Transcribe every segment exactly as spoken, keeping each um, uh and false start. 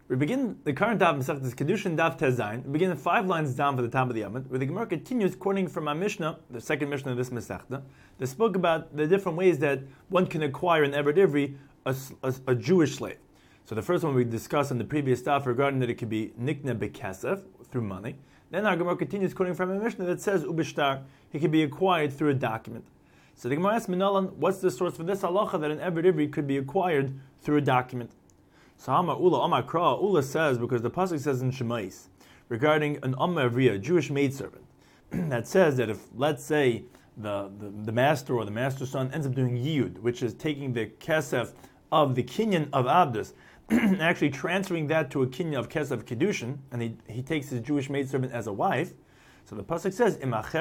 We begin the current daf Masechtas Kedushin daf Tezayin. We begin five lines down for the top of the Yamid, where the Gemara continues quoting from our Mishnah, the second Mishnah of this Masechta, that spoke about the different ways that one can acquire an Eved Ivri, a, a, a Jewish slave. So the first one we discussed in the previous daf regarding that it could be nikna bekesef, through money. Then our Gemara continues quoting from a Mishnah that says ubishtar, he can be acquired through a document. So the Gemara asks Minalan, what's the source for this halacha that an Eved Ivri could be acquired through a document? So Hama Ula Amar Kra, Ula says, because the pasuk says in Shemais, regarding an Amma Avriya, Jewish maidservant, that says that if, let's say, the, the, the master or the master's son ends up doing Yiyud, which is taking the kesef of the kinyan of Abdus, and actually transferring that to a kinyan of kesef kedushin, and he, he takes his Jewish maidservant as a wife, so the pasuk says,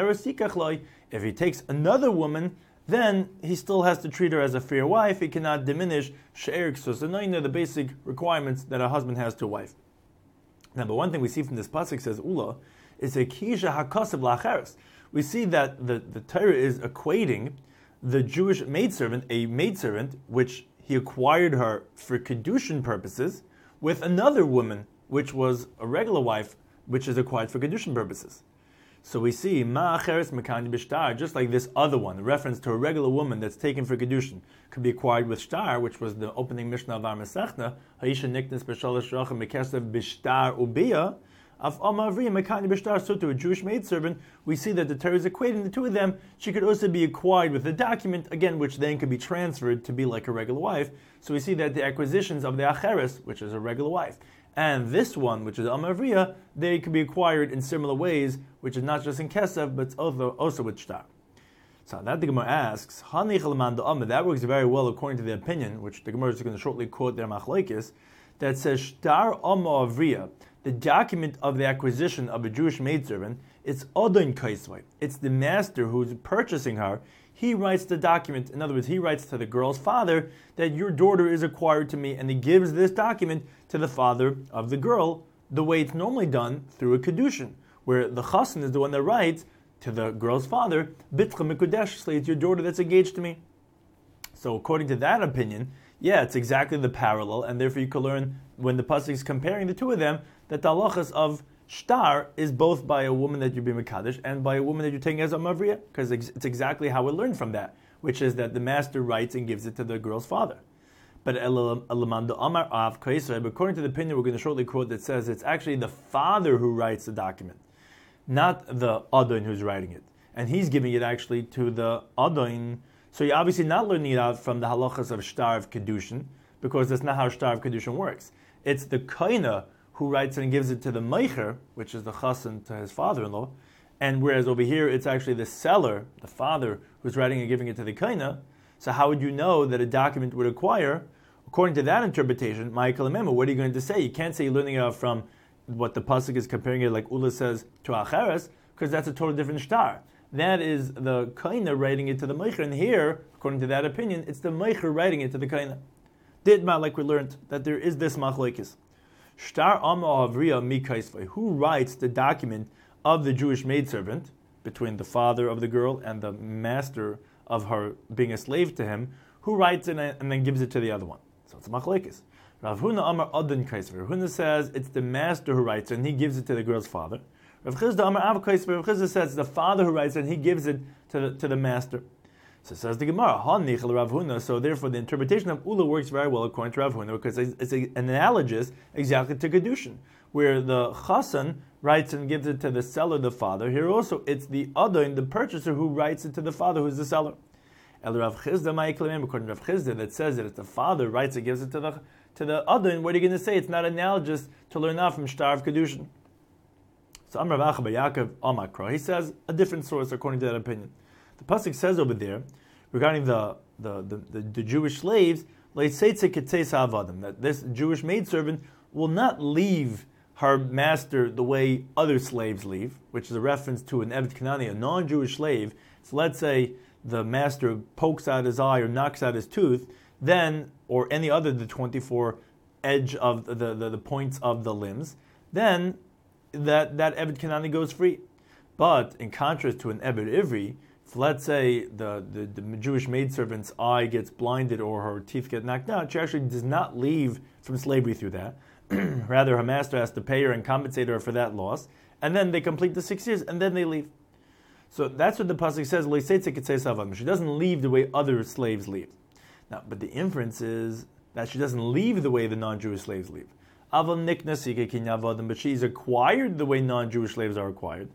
if he takes another woman, then he still has to treat her as a fair wife. He cannot diminish she'er k'sus, the basic requirements that a husband has to a wife. Now, the one thing we see from this pasuk says Ula is a kisha hakasav la'acheres. We see that the, the Torah is equating the Jewish maidservant, a maidservant which he acquired her for kedushin purposes, with another woman which was a regular wife, which is acquired for kedushin purposes. So we see ma'acheres mekani b'shtar, just like this other one, the reference to a regular woman that's taken for kedushin, could be acquired with shtar, which was the opening Mishnah of our Masechta. Haisha niknas b'shalosh rachim mekesev b'shtar ubiya. Af Amma Avriya mekani b'shtar. So to a Jewish maidservant, we see that the Torah is equating the two of them. She could also be acquired with a document, again, which then could be transferred to be like a regular wife. So we see that the acquisitions of the acheres, which is a regular wife, and this one, which is Amma Avriya, they can be acquired in similar ways, which is not just in Kesef, but also, also with Shtar. So that the Gemara asks, that works very well according to the opinion, which the Gemara is going to shortly quote their Machlekes, that says Shtar Amma Avriya, the document of the acquisition of a Jewish maidservant, it's Odin Kaisvai. It's the master who's purchasing her. He writes the document. In other words, he writes to the girl's father that your daughter is acquired to me, and he gives this document to the father of the girl, the way it's normally done through a kedushin, where the chassan is the one that writes to the girl's father, Bitcha Mikudesh, it's your daughter that's engaged to me. So according to that opinion, yeah, it's exactly the parallel, and therefore you can learn, when the pasuk is comparing the two of them, that the halachas of shtar is both by a woman that you're being mekadesh and by a woman that you're taking as a mavriya, because it's exactly how we learn from that, which is that the master writes and gives it to the girl's father. But according to the opinion we're going to shortly quote that says it's actually the father who writes the document, not the adon who's writing it, and he's giving it actually to the adon. So you're obviously not learning it out from the halachas of shtar of kedushin, because that's not how shtar of kedushin works. It's the kaina who writes it and gives it to the meicher, which is the chassan to his father-in-law, and whereas over here it's actually the seller, the father, who's writing and giving it to the kaina. So how would you know that a document would acquire? According to that interpretation, Ma'ikal Mema, what are you going to say? You can't say you're learning it out from what the pasuk is comparing it, like Ula says, to Acheres, because that's a totally different shtar. That is the kaina writing it to the meicher, and here, according to that opinion, it's the meicher writing it to the kaina. Didma, like we learned, that there is this machlekes. Shtar Amma Avriya Mikaisvai, who writes the document of the Jewish maidservant between the father of the girl and the master of her being a slave to him, who writes it and then gives it to the other one. So it's a machlekes. Rav Huna Amar Adon Kaisvai. Rav Huna says it's the master who writes it and he gives it to the girl's father. Rav Chizda Amar Av Kaisvai. Rav Chizda says it's the father who writes it and he gives it to the, to the master. So says the Gemara, Hanichel Rav Huna. So therefore, the interpretation of Ula works very well according to Rav Huna, because it's, it's an analogous exactly to Kedushin, where the chassan writes and gives it to the seller, the father. Here also, it's the adon, the purchaser, who writes it to the father, who's the seller. El Rav Chizda Ma'iklemem, according to Rav Chizda, that says that it's the father writes and gives it to the to the adon. What are you going to say? It's not analogous to learn out from Shtar of Kedushin. So Amar Rav Acha Yaakov Amakra, he says a different source according to that opinion. The pasuk says over there, regarding the the, the, the, the Jewish slaves, that this Jewish maidservant will not leave her master the way other slaves leave, which is a reference to an Eved Kanani, a non-Jewish slave. So let's say the master pokes out his eye or knocks out his tooth, then, or any other of the twenty-four edge of the, the, the points of the limbs, then that, that Eved Kanani goes free. But in contrast to an Eved Ivri, if let's say the, the, the Jewish maidservant's eye gets blinded or her teeth get knocked out, she actually does not leave from slavery through that. Rather, her master has to pay her and compensate her for that loss, and then they complete the six years, and then they leave. So that's what the pasuk says. She doesn't leave the way other slaves leave. Now, but the inference is that she doesn't leave the way the non-Jewish slaves leave. But she's acquired the way non-Jewish slaves are acquired.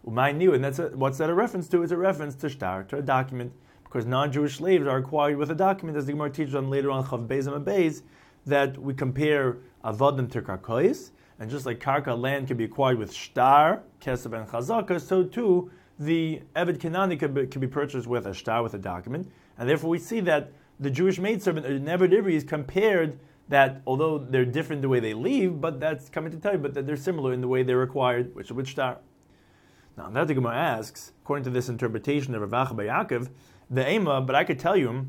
And that's a, what's that a reference to? It's a reference to shtar, to a document, because non-Jewish slaves are acquired with a document, as the Gemara teaches on later on Chav Beis and Beis, that we compare avodim to karkois, and just like karka, land can be acquired with shtar, kesef, and chazaka, so too the Eved Kenani can be, can be purchased with a shtar, with a document, and therefore we see that the Jewish maidservant, an Eved Ivri, is compared that although they're different the way they leave, but that's coming to tell you, but that they're similar in the way they're acquired, which is with shtar. Now, that the Gemara asks, according to this interpretation of Rav Acha bar Yaakov, the Ema, but I could tell you,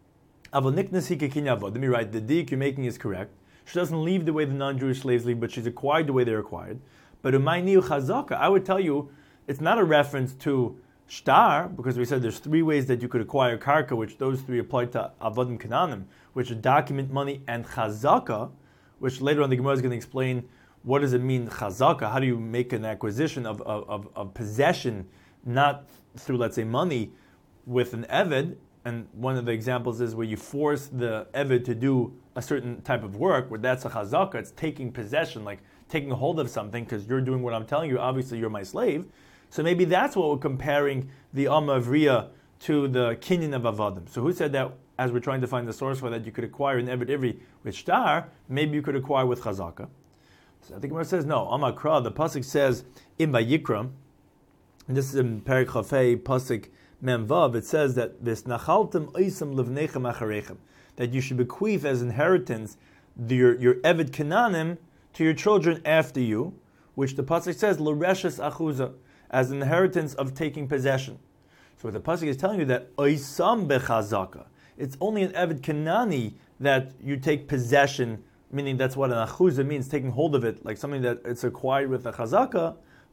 let me write, the dik you're making is correct. She doesn't leave the way the non-Jewish slaves leave, but she's acquired the way they're acquired. But umayniu chazaka, I would tell you, it's not a reference to shtar, because we said there's three ways that you could acquire karka, which those three apply to avodim kananim, which is document money, and chazaka, which later on the Gemara is going to explain what does it mean chazaka. How do you make an acquisition of, of, of, of possession, not through, let's say, money, with an eved. And one of the examples is where you force the eved to do a certain type of work, where that's a chazaka, it's taking possession, like taking hold of something, because you're doing what I'm telling you, obviously you're my slave. So maybe that's what we're comparing the Amma Avriya to the Kinyan of Avadim. So who said that, as we're trying to find the source for that, you could acquire an Eved Ivri with shtar, maybe you could acquire with chazaka. So I think Gemara says, no, Amma Kra, the Pasuk says, in Vayikra, and this is in Perek Chafei, Pasuk Mem Vav, it says that this nachaltem oisam levnechem acharechem, that you should bequeath as inheritance the, your, your Eved Kenanim to your children after you, which the Pasuk says, l'reshes achuza, as an inheritance of taking possession. So what the Pasuk is telling you that oisam bechazaka, it's only an Eved Kenani that you take possession, meaning that's what an achuza means, taking hold of it, like something that it's acquired with a chazaka,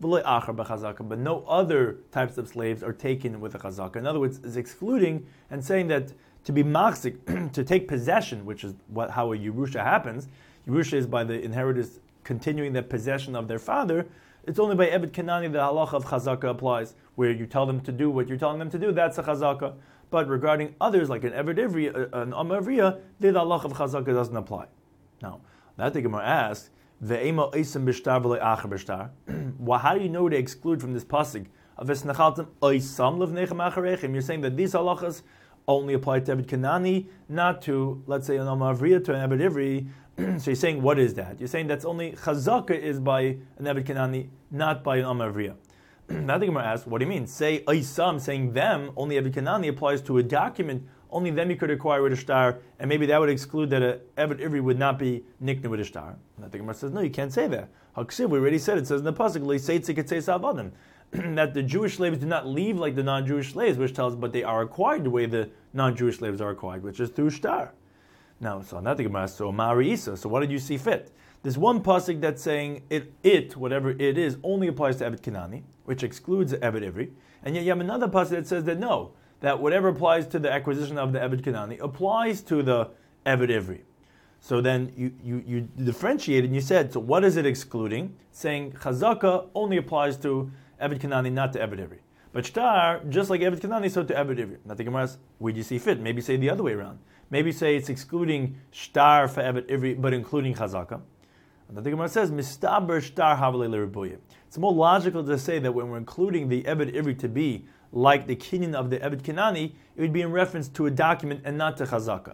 but no other types of slaves are taken with a chazaka. In other words, is excluding and saying that to be machzik, to take possession, which is what how a Yerusha happens, Yerusha is by the inheritors continuing the possession of their father. It's only by Eved Kenani the halacha of chazaka applies, where you tell them to do what you're telling them to do, that's a chazaka. But regarding others, like an Eved Ivri, an Amma Avriya, the halacha of chazaka doesn't apply. Now, that the Gemara asks, Ve'ema oisam b'shtar v'lo acher b'shtar. Well, how do you know to exclude from this pasuk of esnachaltem oisam levnechem acharechem? You're saying that these halachas only apply to Eved Kenani, not to, let's say, an Amma Avriya, to an Eved Ivri. So you're saying, what is that? You're saying that's only chazaka is by an Eved Kenani, not by an Amma Avriya. Now the Gemara asks, what do you mean? Say oisam, saying them, only Eved Kenani applies to a document. Only them you could acquire with a shtar, and maybe that would exclude that a Eved Ivri would not be nikna with a shtar. And the Gemara says, no, you can't say that. Haksiv, we already said it. It says in the pasuk, that the Jewish slaves do not leave like the non-Jewish slaves, which tells, but they are acquired the way the non-Jewish slaves are acquired, which is through shtar. Now, so not the Gemara, so Mari Isa. So what did you see fit? There's one pasuk that's saying it, it, whatever it is, only applies to Eved Kenani, which excludes Eved Ivri, and yet you have another pasuk that says that no, that whatever applies to the acquisition of the Eved Kenani applies to the Eved Ivri. So then you, you, you differentiated and you said, so what is it excluding? Saying chazaka only applies to Eved Kenani, not to Eved Ivri. But shtar, just like Eved Kenani, so to Eved Ivri. Now the Gemara asks, where do you see fit? Maybe say the other way around. Maybe say it's excluding shtar for Eved Ivri, but including chazaka. And the Gemara says, mistaber shtar havale l'ribuya. It's more logical to say that when we're including the Eved Ivri to be like the kinyan of the Eved Kenani, it would be in reference to a document and not to chazaka.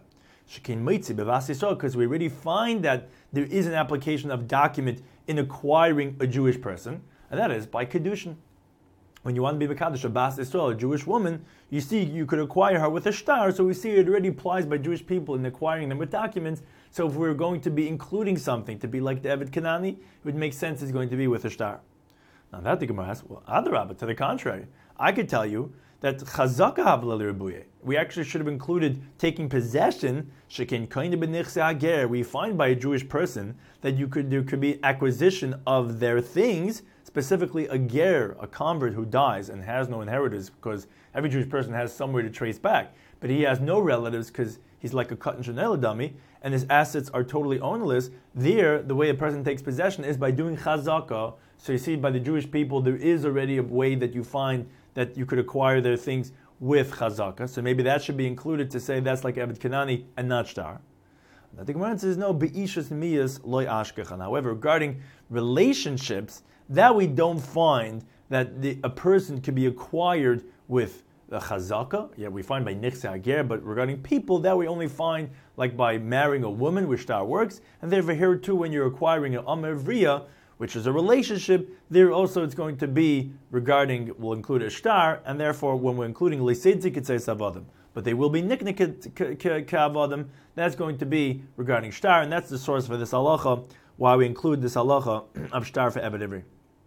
Because we already find that there is an application of document in acquiring a Jewish person, and that is by kedushin. When you want to be Mekadosh, a Bas Yisrael, a Jewish woman, you see you could acquire her with a shtar, so we see it already applies by Jewish people in acquiring them with documents. So if we're going to be including something to be like the Eved Kenani, it would make sense it's going to be with a shtar. Now that the Gemara asks, well, Adarabah, to the contrary. I could tell you that chazaka havla l'ribuye, we actually should have included taking possession, shekin koine b'nichse hager, we find by a Jewish person that you could there could be acquisition of their things, specifically a ger, a convert who dies and has no inheritors, because every Jewish person has somewhere to trace back, but he has no relatives because he's like a katan shenela dummy, and his assets are totally ownerless, there, the way a person takes possession is by doing chazakah. So you see, by the Jewish people, there is already a way that you find that you could acquire their things with chazakah. So maybe that should be included to say that's like Eved Kanani and not shtar. Now the Gemara says, no, be'ishas miyas loy ashkechan. However, regarding relationships, that we don't find that the, a person can be acquired with the chazaka. Yeah, we find by nichse ager, but regarding people, that we only find like by marrying a woman, which shtar works. And therefore here too, when you're acquiring an amavriya, which is a relationship, there also it's going to be regarding, will include a shtar, and therefore when we're including liseitzik, it says savadim. But they will be niknik kavadim, that's going to be regarding shtar, and that's the source for this halacha, why we include this halacha of shtar for Eved Ivri.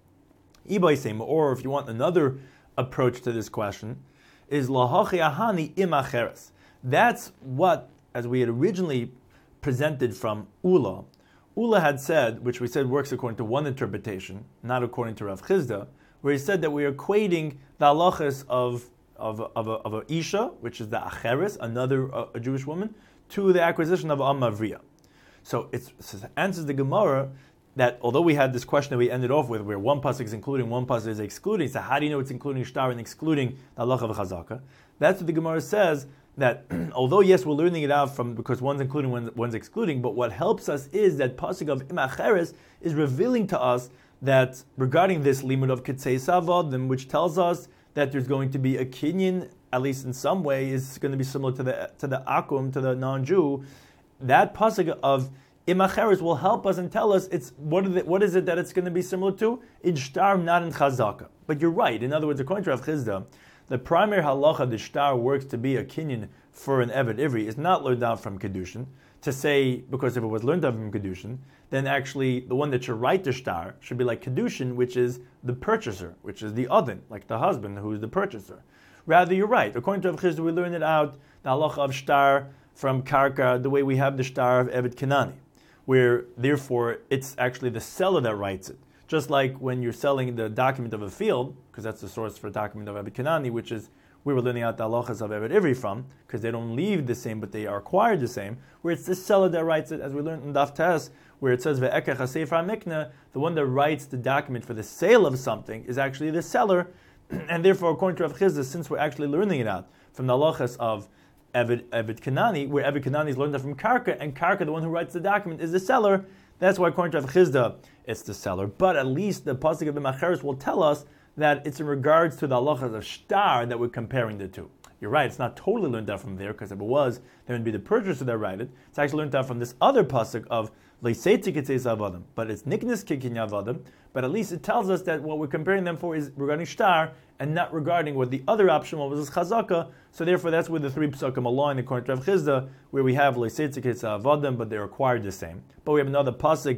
Ibaysim, or if you want another approach to this question, is lahachi ahani imacheres. That's what, as we had originally presented from Ula, Ula had said, which we said works according to one interpretation, not according to Rav Chizda, where he said that we are equating the halachas of of of a, of a isha, which is the acheres, another uh, a Jewish woman, to the acquisition of amavriya. So it's, it answers the Gemara that although we had this question that we ended off with, where one pasuk is including, one pasuk is excluding, so how do you know it's including shtar and excluding the halacha of chazaka? That's what the Gemara says, that although yes, we're learning it out from because one's including, one's, one's excluding, but what helps us is that pasuk of imacheres is revealing to us that regarding this limud of kitzei savadim, which tells us that there's going to be a kinyan, at least in some way, is going to be similar to the to the akum, to the non-Jew. That pasuk of imacheres will help us and tell us it's what is it, what is it that it's going to be similar to? In shtar, not in chazaka. But you're right. In other words, according to Rav Chizda, the primary halacha the shtar works to be a kinyan for an Eved Ivri is not learned out from Kedushin. To say, because if it was learned out from Kedushin, then actually the one that should write the shtar should be like Kedushin, which is the purchaser, which is the other, like the husband who is the purchaser. Rather, you're right. According to Rav Chizda, we learn it out, the halacha of shtar from Karka, the way we have the shtar of Eved Kanani, where therefore it's actually the seller that writes it. Just like when you're selling the document of a field, because that's the source for a document of Eved Kanani, which is we were learning out the halachas of Eved Ivri from, because they don't leave the same, but they are acquired the same, where it's the seller that writes it, as we learned in Daf Tes, where it says, Ve'ekech HaSefer HaMikneh, the one that writes the document for the sale of something is actually the seller, and therefore, according to Rav Chizda, since we're actually learning it out from the halachas of Eved, Eved Kanani, where Eved Kanani is learned out from Karka, and Karka, the one who writes the document, is the seller, that's why according to Rav Chizda, it's the seller. But at least the pasuk of Imacheres will tell us that it's in regards to the halachas of shtar that we're comparing the two. You're right, it's not totally learned out from there, because if it was, there would be the purchaser that write it. It's actually learned out from this other pasuk of Leiseitzi Kitzei Savadim, but it's Niknis Kikin Yavadim, but at least it tells us that what we're comparing them for is regarding shtar, and not regarding what the other option was, chazaka. So therefore that's where the three psukim align according to Rav Chizda, where we have Leiseitzi Kitzei Savadim, but they're acquired the same. But we have another pasuk,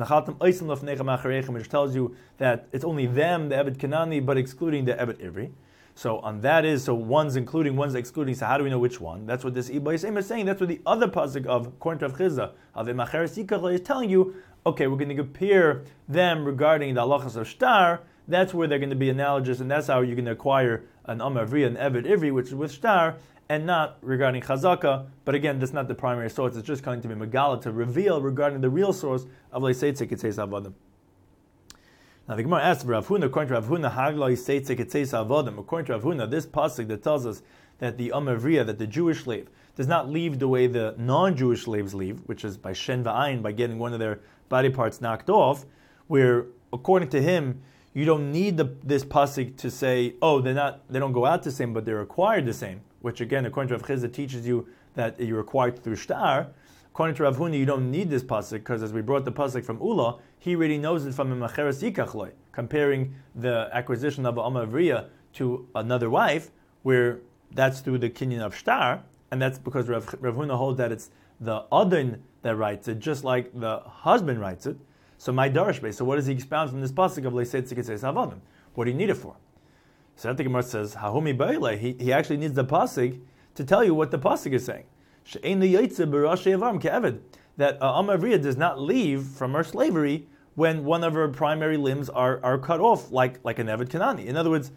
which tells you that it's only them, the Eved Kanani, but excluding the Eved Ivri. So on that is, so one's including, one's excluding, so how do we know which one? That's what this Iba Yisrael is saying, that's what the other pasuk of, according to Rav Chizda, of Imacheres Yikach is telling you, okay, we're going to compare them regarding the halachas of shtar, that's where they're going to be analogous, and that's how you're going to acquire an Amavriya, an Eved Ivri, which is with shtar, and not regarding chazaka, but again, that's not the primary source, it's just going to be Megala to reveal regarding the real source of Leiseitzik Kitzei Savadim. Now the Gemara asks, Rav Huna, according to Rav Huna, Hagloi Seitzik Kitzei Savadim, according to Rav Huna, this pasuk that tells us that the Amavriya, that the Jewish slave, does not leave the way the non-Jewish slaves leave, which is by Shen V'ayin, by getting one of their body parts knocked off, where, according to him, you don't need the, this pasuk to say, oh, they're not, they don't go out the same, but they're acquired the same, which again, according to Rav Chizda, teaches you that you're acquired through shtar. According to Rav Huna, you don't need this pasuk, because as we brought the pasuk from Ula, he already knows it from Imacheres Yikach Loi, comparing the acquisition of Amavriya to another wife, where that's through the kinyan of shtar, and that's because Rav, Rav Huna holds that it's the adon that writes it, just like the husband writes it. So my darash base. So what does he expound from this pasuk of Leiseitzik Kitzei Savadim? What do you need it for? So the Gemara says, Hahumi Baile, he he actually needs the pasuk to tell you what the pasuk is saying. She'ein liyotze b'rashei avam ke'eved, that uh, Amavriya does not leave from her slavery when one of her primary limbs are, are cut off, like, like an Eved Kanani. In other words,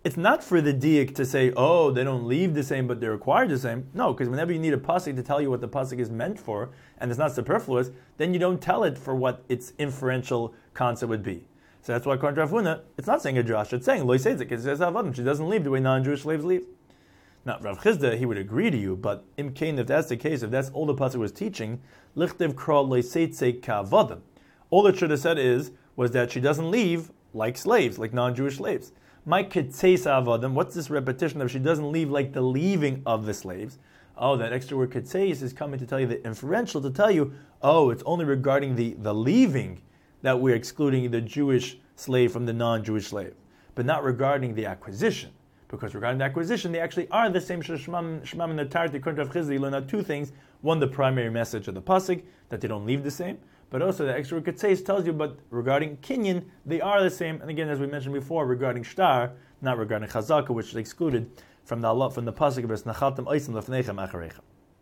it's not for the diak to say, oh, they don't leave the same, but they're required the same. No, because whenever you need a pasuk to tell you what the pasuk is meant for, and it's not superfluous, then you don't tell it for what its inferential concept would be. So that's why according to Rav Huna, it's not saying a drash, it's saying lo yiseizik, it says avadim, she doesn't leave the way non-Jewish slaves leave. Now, Rav Chizda, he would agree to you, but im kain, if that's the case, if that's all the pasuk was teaching, lichtev kra lo yiseizik ka'avadim. All it should have said is, was that she doesn't leave like slaves, like non-Jewish slaves. My ketzeis avadim, what's this repetition of she doesn't leave like the leaving of the slaves? Oh, that extra word ketzeis is coming to tell you the inferential, to tell you, oh, it's only regarding the, the leaving that we're excluding the Jewish slave from the non-Jewish slave, but not regarding the acquisition. Because regarding the acquisition, they actually are the same. Shemam and the Tarti, according to Rav Chizda, you learn out two things. One, the primary message of the pasuk, that they don't leave the same, but also the extra ketzeis tells you, but regarding kinyan, they are the same. And again, as we mentioned before, regarding shtar, not regarding chazaka, which is excluded from the Allah, from the pasuk of Nachaltem Oisim Lefneichem Achareichem.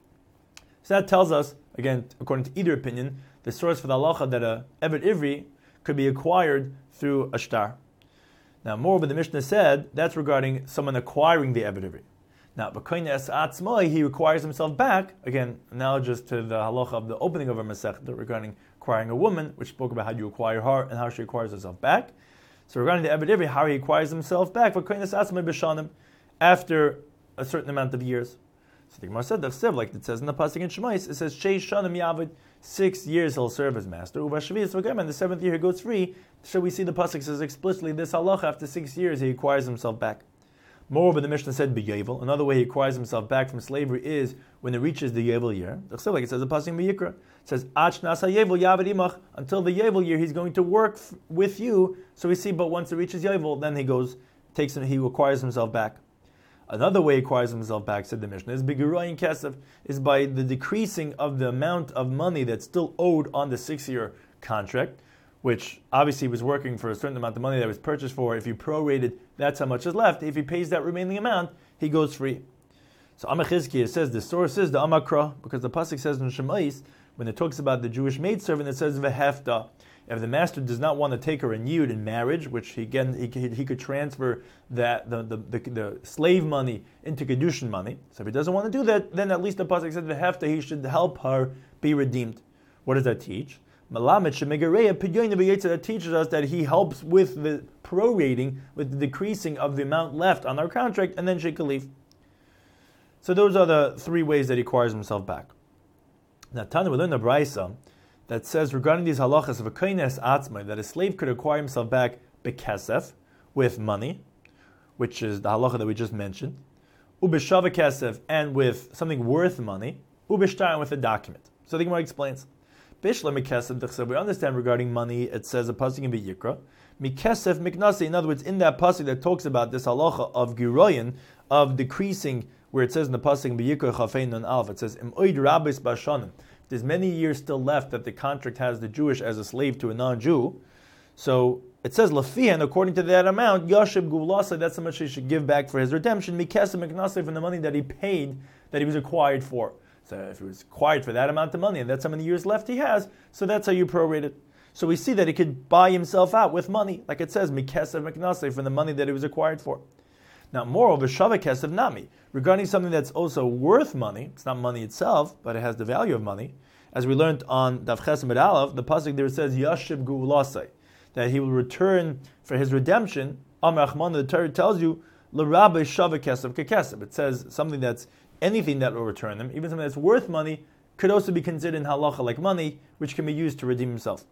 So that tells us, again, according to either opinion, the source for the halacha that a eved ivri could be acquired through a shtar. Now, moreover, the Mishnah said that's regarding someone acquiring the eved ivri. Now, b'koines atzmai, he requires himself back, again, analogous to the halacha of the opening of a masechta regarding acquiring a woman, which spoke about how you acquire her and how she acquires herself back. So regarding the eved ivri, how he acquires himself back, b'koines atzmai b'shanim, after a certain amount of years. So the Gemara said, like it says in the pasuk in Shemais, it says, Sheish shanim yavid, six years he'll serve as master. Uvashvias v'gam, and the seventh year he goes free. So we see the pasuk says explicitly, this halacha, after six years he acquires himself back. Moreover, the Mishnah said b'yevel. Another way he acquires himself back from slavery is when it reaches the yevel year. Like it says in the pasuk in Vayikra, it says ach nasa yevel yavid imach. Until the yevel year, he's going to work f- with you. So we see, but once it reaches yevel, then he goes, takes him, he acquires himself back. Another way he acquires himself back, said the Mishnah, is b'giroyin kesef, is by the decreasing of the amount of money that's still owed on the six-year contract, which obviously was working for a certain amount of money that was purchased for. If you prorated, that's how much is left. If he pays that remaining amount, he goes free. So Amar Chizkiah says, the source is the Amakra, because the pasuk says in Shemais, when it talks about the Jewish maidservant, it says v'hefta. If the master does not want to take her in yud in marriage, which he, again he, he could transfer that the, the, the, the slave money into kedushin money. So if he doesn't want to do that, then at least the pasuk said v'hefta, he should help her be redeemed. What does that teach? Malamet shemegareya pidyoyin b'yetzer, that teaches us that he helps with the prorating, with the decreasing of the amount left on our contract, and then she can leave. So those are the three ways that he acquires himself back. Now, Tana, we learn the Braisa that says regarding these halachas of a koines atzmai, that a slave could acquire himself back bekesef, with money, which is the halacha that we just mentioned, ubeshava kesef, and with something worth money, ubeshtar, and with a document. So the Gemara explains. Bishla mikesef, we understand regarding money, it says a pasuk in Vayikra, mikesef miknasi, in other words, in that pasuk that talks about this halacha of giroyin, of decreasing, where it says in the pasuk in Vayikra chafein non alf, it says im oid rabis bashanim. There's many years still left that the contract has the Jewish as a slave to a non-Jew. So it says lafihan, according to that amount, yashib gulasa, that's how much he should give back for his redemption, mikesef miknasi, from the money that he paid, that he was acquired for. So if he was acquired for that amount of money, and that's how many years left he has, so that's how you prorate it. So we see that he could buy himself out with money, like it says, mikesef miknasi, from the money that he was acquired for. Now, moreover, shava kesef nami, regarding something that's also worth money, it's not money itself, but it has the value of money, as we learned on Daf Ches Amud Aleph, the pasuk there says, yashib gulasai, that he will return for his redemption. Amar Achman, the Torah tells you, l'rabbi shava kesef kekesef. It says something that's, anything that will return them, even something that's worth money, could also be considered in halacha like money, which can be used to redeem himself.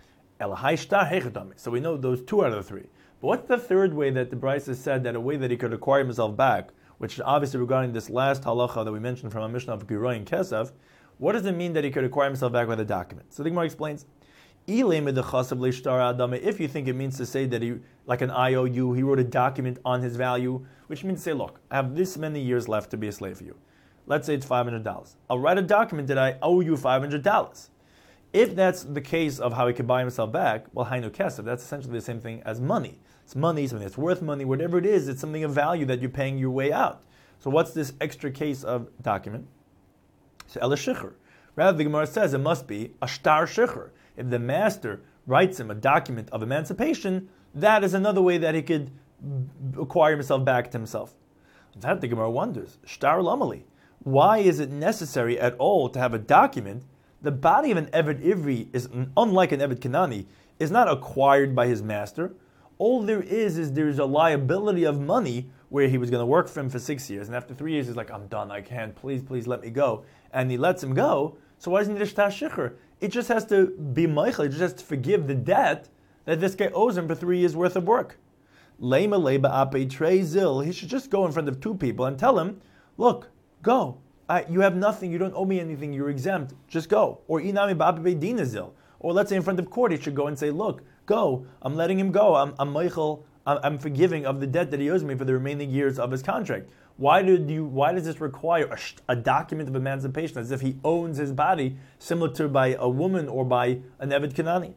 So we know those two out of the three. But what's the third way that the Braisa said that a way that he could acquire himself back, which is obviously regarding this last halacha that we mentioned from a Mishnah of Giroyin Kesef, what does it mean that he could acquire himself back with a document? So the Gemara explains, if you think it means to say that he, like an I O U, he wrote a document on his value, which means to say, look, I have this many years left to be a slave for you. Let's say it's five hundred dollars. I'll write a document that I owe you five hundred dollars. If that's the case of how he could buy himself back, well, hainu kesef, that's essentially the same thing as money. It's money, something that's worth money, whatever it is, it's something of value that you're paying your way out. So what's this extra case of document? So el shichur. Rather, the Gemara says it must be a shtar shichur. If the master writes him a document of emancipation, that is another way that he could acquire himself back to himself. That the Gemara wonders, Shtar Lamali, why is it necessary at all to have a document? The body of an Eved Ivri is, unlike an Eved Kanani, is not acquired by his master. All there is is there's a liability of money where he was going to work for him for six years, and after three years he's like, I'm done, I can't, please, please let me go. And he lets him go, so why doesn't he need a shtar shichur? It just has to be meichel, it just has to forgive the debt that this guy owes him for three years worth of work. Lema leba ape trei zil, he should just go in front of two people and tell him, look, go. I, you have nothing, you don't owe me anything, you're exempt, just go. Or inami ba'ape dina zil. Or let's say in front of court, he should go and say, look, go, I'm letting him go, I'm, I'm meichel, I'm, I'm forgiving of the debt that he owes me for the remaining years of his contract. Why did you? Why does this require a, a document of emancipation, as if he owns his body, similar to by a woman or by an Eved Kanani?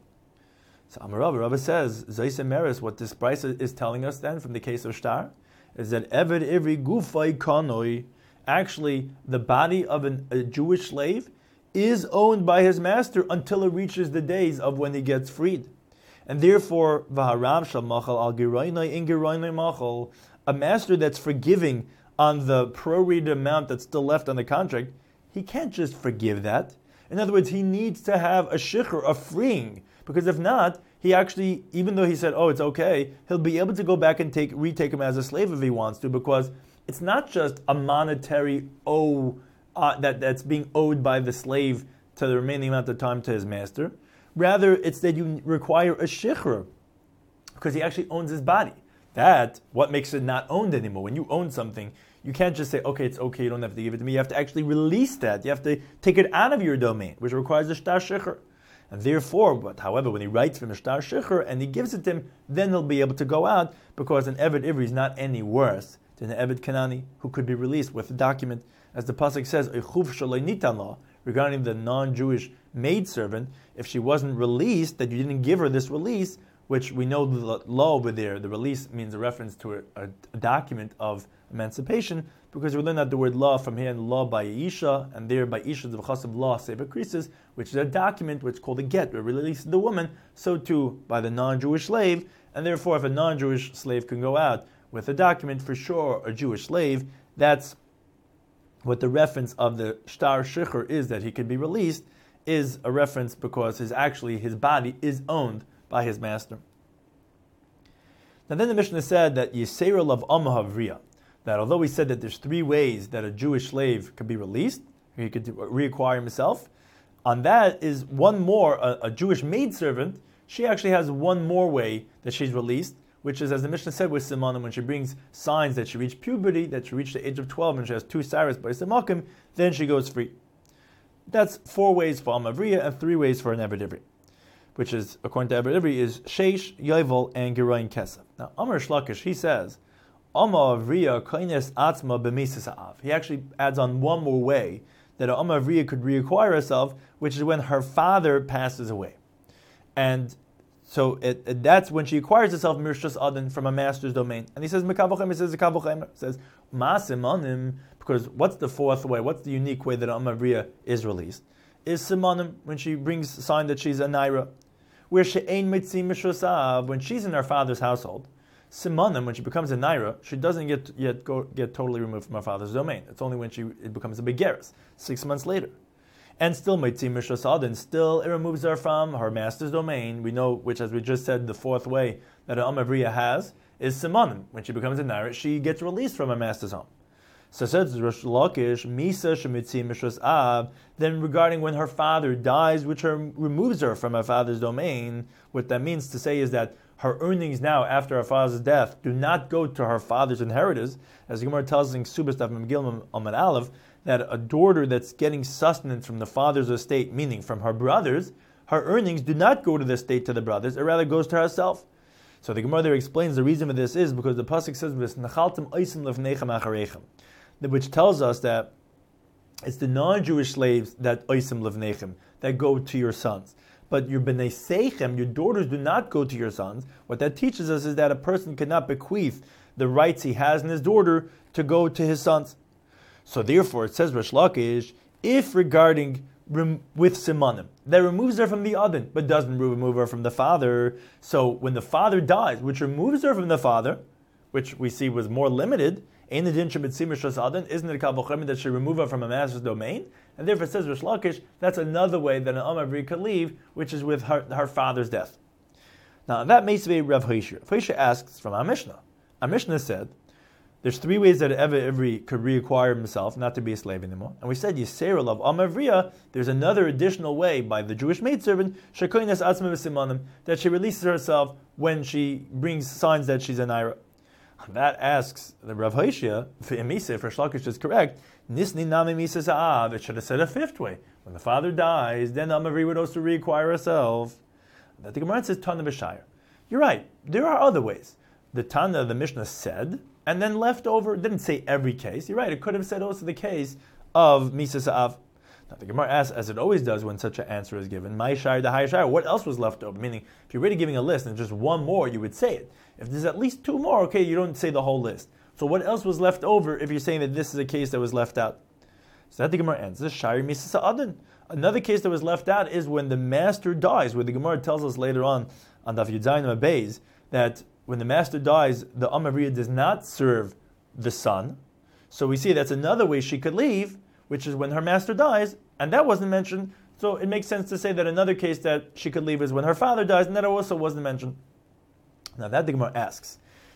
So Amar Rava, Rava says, Zayse Meres, what this price is telling us then from the case of Shtar, is that Eved Ivri Gufay Kanoi, actually the body of an, a Jewish slave is owned by his master until it reaches the days of when he gets freed. And therefore, Vaharam Shal Machal Al Giroinai In Giroinai Machal, a master that's forgiving on the prorated amount that's still left on the contract, he can't just forgive that. In other words, he needs to have a shichur, a freeing, because if not, he actually, even though he said, oh, it's okay, he'll be able to go back and take retake him as a slave if he wants to, because it's not just a monetary owe uh, that, that's being owed by the slave to the remaining amount of time to his master. Rather, it's that you require a shichur, because he actually owns his body. That, what makes it not owned anymore. When you own something, you can't just say, okay, it's okay, you don't have to give it to me. You have to actually release that. You have to take it out of your domain, which requires a shtar shichur. And therefore, but however, when he writes from a shtar shichur and he gives it to him, then he'll be able to go out, because an Eved Ivri is not any worse than an Eved Kanani, who could be released with a document. As the pasuk says, regarding the non-Jewish maidservant, if she wasn't released, that you didn't give her this release, which we know the law over there, the release means a reference to a, a, a document of emancipation, because we learn that the word law from here in law by Isha, and there by Isha the v'chas of law sefer krisis, which is a document which is called a get, where it releases the woman, so too by the non-Jewish slave, and therefore if a non-Jewish slave can go out with a document, for sure a Jewish slave, that's what the reference of the shtar shichur is, that he can be released, is a reference because his actually his body is owned by his master. Now then the Mishnah said that Yisera of Amahavriya, that although we said that there's three ways that a Jewish slave could be released, he could reacquire himself, on that is one more, a, a Jewish maidservant, she actually has one more way that she's released, which is, as the Mishnah said with Simanim, when she brings signs that she reached puberty, that she reached the age of twelve, and she has two saras by Simakim, then she goes free. That's four ways for Amavriya and three ways for an Eved Ivri, which is, according to Eved Ivri, is Sheish, Yovel, and Gerayin Kesef. Now, Amar Shlakish, he says, Amavriya koines atzma b'mises ha'av. He actually adds on one more way that an Amavriya could reacquire herself, which is when her father passes away. And so it, it, that's when she acquires herself mirshus adin from a master's domain. And he says, Mekavochem, he says, Mekavochem, says, Ma'asimonim, because what's the fourth way, what's the unique way that an Amavriya is released? Is Simonim, when she brings a sign that she's a Naira. Where she'ein mitzim mishusav, when she's in her father's household, Simonim, when she becomes a Naira, she doesn't get yet go, get totally removed from her father's domain. It's only when she it becomes a Begeris, six months later. And still mitzim mishusav, and still it removes her from her master's domain. We know, which as we just said, the fourth way that an Amavriya has is Simonim. When she becomes a Naira, she gets released from her master's home. So says Rosh Lakish, Misa Shemitzi Mishras Ab, then regarding when her father dies, which her, removes her from her father's domain, what that means to say is that her earnings now, after her father's death, do not go to her father's inheritors. As the Gemara tells us in Subas Daf Mem Gimel Amud Aleph, that a daughter that's getting sustenance from the father's estate, meaning from her brothers, her earnings do not go to the estate to the brothers, it rather goes to herself. So the Gemara there explains the reason for this is because the pasuk says, "V'snachaltem oisim lefneichem achareichem," which tells us that it's the non-Jewish slaves that oisim levnechem, that go to your sons. But your b'nei seichem, your daughters, do not go to your sons. What that teaches us is that a person cannot bequeath the rights he has in his daughter to go to his sons. So therefore, it says Rosh Lakish, if regarding rem- with simanim, that removes her from the adin, but doesn't remove her from the father. So when the father dies, which removes her from the father, which we see was more limited, isn't it a Kal that should remove her from a master's domain? And therefore it says Rish Lakish, that's another way that an Amavri could leave, which is with her, her father's death. Now that makes me Rav Hoshia. Rav Hoshia asks from our Mishnah. Our Mishnah said, there's three ways that ever every could reacquire himself not to be a slave anymore. And we said Yisrael of Amavriya, there's another additional way by the Jewish maidservant, Shekoinas Atzma V'Simanim, that she releases herself when she brings signs that she's a Naira. That asks the Rav Hoshia, for Emisa, if Rish Lakish is correct, Nisni Nami Misa Sa'av, it should have said a fifth way. When the father dies, then Amavri would also reacquire herself. That the Gemara says Tana B'Shayr. You're right, there are other ways. The Tana, the Mishnah said, and then left over, didn't say every case. You're right, it could have said also the case of Misa Sa'av. Now the Gemara asks, as it always does when such an answer is given, Mai Shayr, the High Shayr, what else was left over? Meaning, if you're really giving a list and just one more, you would say it. If there's at least two more, okay, you don't say the whole list. So what else was left over if you're saying that this is a case that was left out? So that the Gemara ends. This Shayr Misa Sa'adin. Another case that was left out is when the master dies, where the Gemara tells us later on, on Daf Yud Zayin Beis, that when the master dies, the Amavriya does not serve the son. So we see that's another way she could leave, which is when her master dies, and that wasn't mentioned. So it makes sense to say that another case that she could leave is when her father dies, and that also wasn't mentioned. Now that the Gemara asks,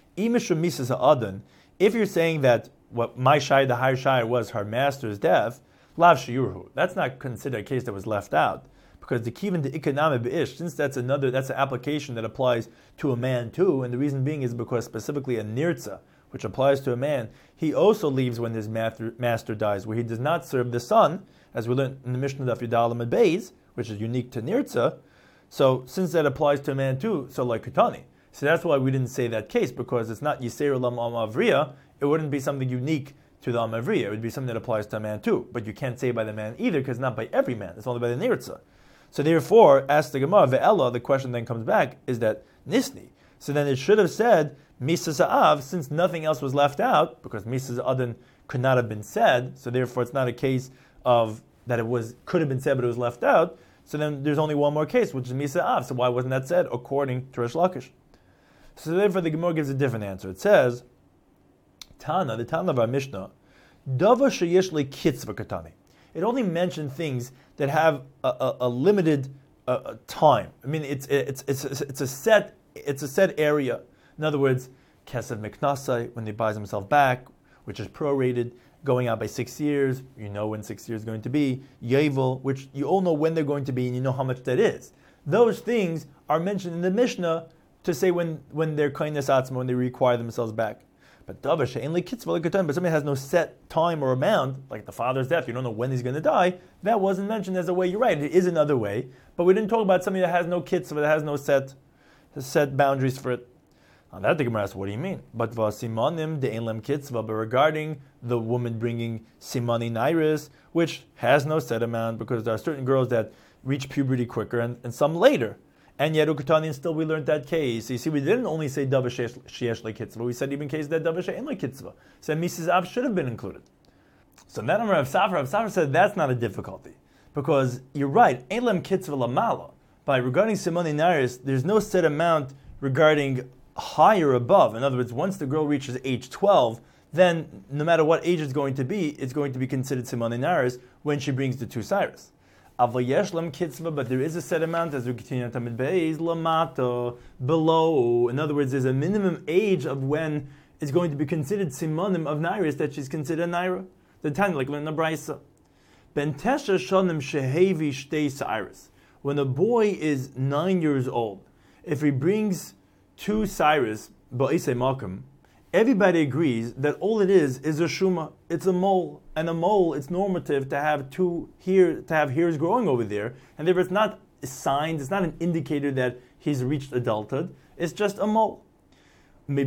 if you're saying that what my shai, the higher shai, was her master's death, lav sheyurhu, that's not considered a case that was left out. Because the kivin to ikaname be'ish, since that's another, that's an application that applies to a man too, and the reason being is because specifically a nirtza, which applies to a man, he also leaves when his master, master dies, where he does not serve the son, as we learned in the Mishnah of Yudalim and Beis, which is unique to nirtza. So since that applies to a man too, so like Ketani. So that's why we didn't say that case, because it's not Yisrael Lam Amavriya, it wouldn't be something unique to the Amavriya, it would be something that applies to a man too. But you can't say by the man either, because not by every man, it's only by the nirtza. So therefore, ask the Gemara, Ve'ela, the question then comes back, is that Nisni. So then it should have said, Misa Sa'av, since nothing else was left out, because Misa Sa'adin could not have been said, so therefore it's not a case of that it was could have been said but it was left out, so then there's only one more case, which is Misa Sa'av, so why wasn't that said according to Rish Lakish? So therefore the Gemara gives a different answer. It says, Tana, the Tana of our Mishnah, Dava sheyesh le kitzva katani. It only mentioned things that have a, a, a limited uh, time. I mean, it's it's it's it's a set it's a set area. In other words, Kesef Miknasai, when he buys himself back, which is prorated, going out by six years. You know when six years is going to be. Yovel, which you all know when they're going to be, and you know how much that is. Those things are mentioned in the Mishnah to say when when they're kindness atzma, when they require themselves back. But but somebody has no set time or amount, like the father's death, you don't know when he's going to die, that wasn't mentioned as a way. You're right, it is another way, but we didn't talk about something that has no kitzvah, that has no set set boundaries for it. On that the Gemara asks, what do you mean? But v'asimanim de'en kitzvah, but regarding the woman bringing simani nairis, which has no set amount, because there are certain girls that reach puberty quicker and, and some later. And yet, Ukatani, still we learned that case. You see, we didn't only say Dava Sheyesh Kitzvah, we said even case that Dava She'en Kitzvah. So Misas Av should have been included. So then I'm Rav Safra. Rav Safra said that's not a difficulty. Because you're right, Elem Kitzvah Lamala. By regarding Simoni Naris, there's no set amount regarding high or above. In other words, once the girl reaches age twelve, then no matter what age it's going to be, it's going to be considered Simoni Naris when she brings the two Cyrus. But there is a set amount, as we continue on Tamid Beis, lamato, below. In other words, there's a minimum age of when it's going to be considered simonim of Nairis, that she's considered Naira. The time, like in the Braisa. Ben tesha shonim shehevi shtei Cyrus. When a boy is nine years old, if he brings two Cyrus, ba'isei makom, everybody agrees that all it is is a shuma. It's a mole, and a mole, it's normative to have two hair, to have hairs growing over there, and therefore it's not a sign, it's not an indicator that he's reached adulthood. It's just a mole. But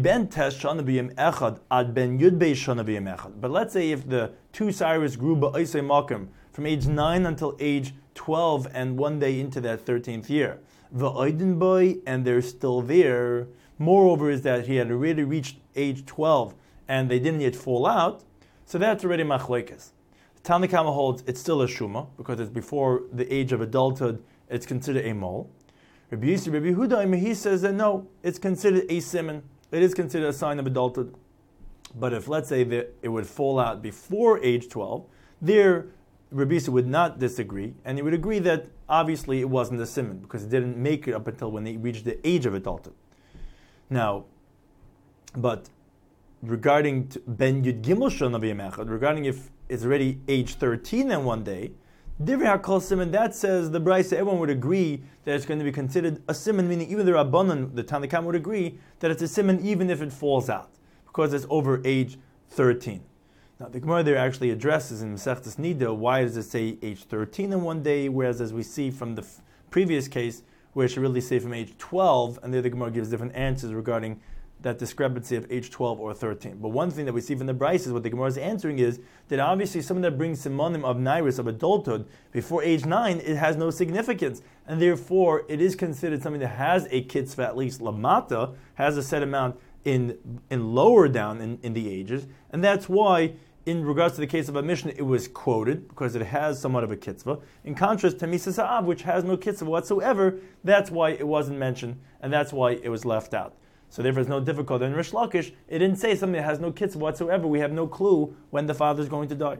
let's say if the two Cyrus grew ba'isei makom from age nine until age twelve, and one day into that thirteenth year, v'oiden boy, and they're still there. Moreover, is that he had already reached age twelve and they didn't yet fall out, so that's already machlekes. Tanna Kama holds it's still a shuma because it's before the age of adulthood. It's considered a mole. Rabbi Yisrael, Rabbi Yehuda, he says that no, it's considered a simon. it is considered a sign of adulthood. But if, let's say, that it would fall out before age twelve, there, Rabbi Yisrael would not disagree, and he would agree that obviously it wasn't a siman, because it didn't make it up until when they reached the age of adulthood. Now, but regarding Ben Yud Gimel Shana B'Yem, regarding if it's already age thirteen and one day, Divrei HaKol Siman, that says the Brisa, everyone would agree that it's going to be considered a siman, meaning even the Rabbanan, the Tanna Kamma would agree that it's a siman even if it falls out, because it's over age thirteen. Now the Gemara there actually addresses in Masechtas Nida, why does it say age thirteen in one day, whereas as we see from the f- previous case, where it should really say from age twelve, and there the Gemara gives different answers regarding that discrepancy of age twelve or thirteen. But one thing that we see from the Brisa is what the Gemara is answering is that obviously someone that brings simonim of nairis, of adulthood, before age nine, it has no significance. And therefore, it is considered something that has a kitzvah, at least lamata, has a set amount in in lower down in, in the ages. And that's why, in regards to the case of a Mishnah, it was quoted, because it has somewhat of a kitzvah. In contrast to Misa Sa'ab, which has no kitzvah whatsoever, that's why it wasn't mentioned, and that's why it was left out. So therefore, there's no difficulty. In Rish Lakish, it didn't say something that has no kitzvah whatsoever. We have no clue when the father is going to die.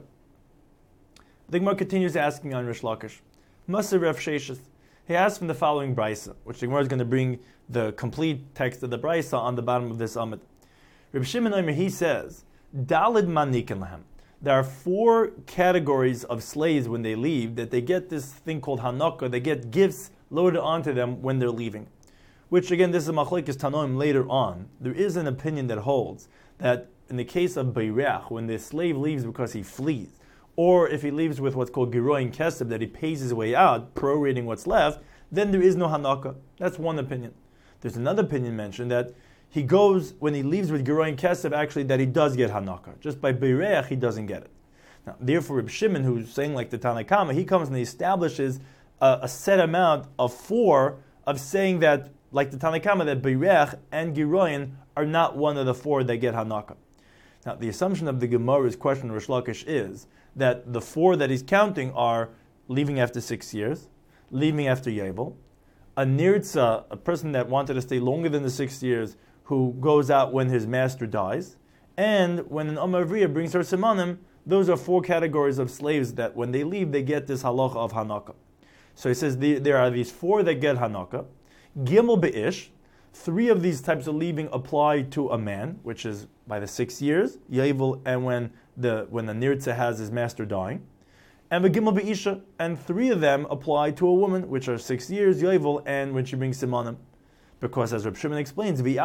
The Gemara continues asking on Rish Lakish. Masir Rav Sheshis. He asks from the following brisa, which the Gemara is going to bring the complete text of the brisa on the bottom of this amud. Reb Shimon Omer, he says, Dalid manikin lahem. There are four categories of slaves when they leave that they get this thing called hanukah. They get gifts loaded onto them when they're leaving. Which again, this is machlekes tanoim later on. There is an opinion that holds that in the case of beirach, when the slave leaves because he flees, or if he leaves with what's called giroin kesef, that he pays his way out, prorating what's left, then there is no hanukah. That's one opinion. There's another opinion mentioned that he goes, when he leaves with giroin kesef, actually that he does get hanukah. Just by beirach, he doesn't get it. Now, therefore, Reb Shimon, who's saying like the Tanna Kamma, he comes and he establishes a, a set amount of four of saying that, like the Tanna Kamma, that beirach and giroin are not one of the four that get hanukah. Now, the assumption of the Gemara's question, Rish Lakish, is that the four that he's counting are leaving after six years, leaving after Yabel, a nirtza, a person that wanted to stay longer than the six years, who goes out when his master dies, and when an Amavriya brings her simanim. Those are four categories of slaves that when they leave, they get this halacha of hanukah. So he says the, there are these four that get hanukah. Gimel be'ish, three of these types of leaving apply to a man, which is by the six years, Yavel, and when the when the nirtza has his master dying. And the Gimel be'isha, and three of them apply to a woman, which are six years, Yavel, and when she brings simanim. Because as Reb Shimon explains, you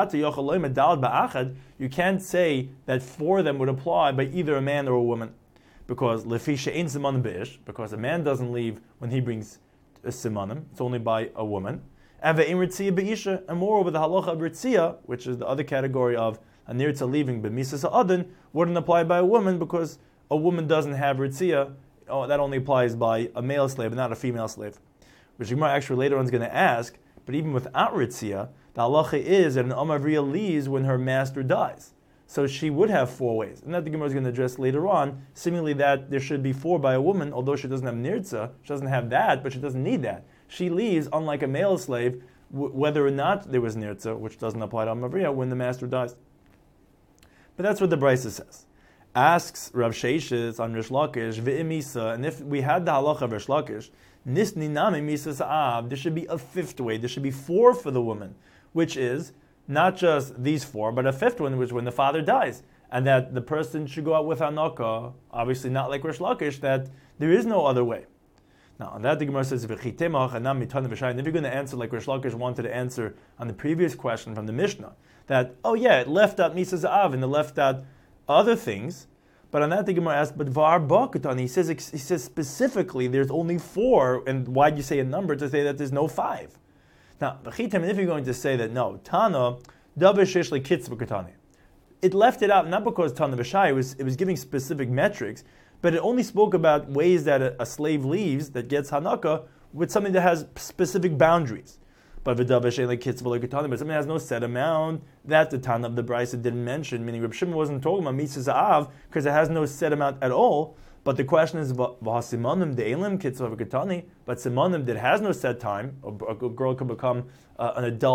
can't say that four of them would apply by either a man or a woman. Because lefisha ain't simanim be'ish, because a man doesn't leave when he brings a simanim, it's only by a woman. And moreover, the halacha of ritzia, which is the other category of a nirtza leaving b'misas ha'adin, wouldn't apply by a woman because a woman doesn't have ritzia. Oh, that only applies by a male slave, not a female slave. Which Gemara actually later on is going to ask, but even without ritzia, the halacha is that an amavriya leaves when her master dies. So she would have four ways. And that the Gemara is going to address later on, seemingly that there should be four by a woman, although she doesn't have nirtza, she doesn't have that, but she doesn't need that. She leaves, unlike a male slave, w- whether or not there was nirtza, which doesn't apply to Amavriya, when the master dies. But that's what the Brisa says. Asks Rav Sheshis on Rish Lakish, V'imisa, and if we had the halacha of Rish Lakish, Nisni nami misa sa'ab, there should be a fifth way, there should be four for the woman, which is not just these four, but a fifth one, which is when the father dies, and that the person should go out with hanukah, obviously not like Rish Lakish, that there is no other way. Now, on that the Gemara says, if you're going to answer like Rish Lakish wanted to answer on the previous question from the Mishnah, that, oh yeah, it left out Misa Za'av and it left out other things, but on that the Gemara asks, but Var Bakatan, he says, he says specifically there's only four, and why'd you say a number to say that there's no five? Now, if you're going to say that, no, Tana, Davar Sheshli Kitzvah Katani, it left it out not because Tana V'shai, it was, it was giving specific metrics, but it only spoke about ways that a, a slave leaves that gets hanukah with something that has specific boundaries. But v'davar she'en lekitzvah lekatana, but something that has no set amount, that the Tana of the Brisa didn't mention, meaning Reb Shimon wasn't talking about mitzvah za'av because it has no set amount at all. But the question is, v'hasimanim de'elim kitzvah v'katani, but simanim that has no set time, a, a girl could become uh, an adult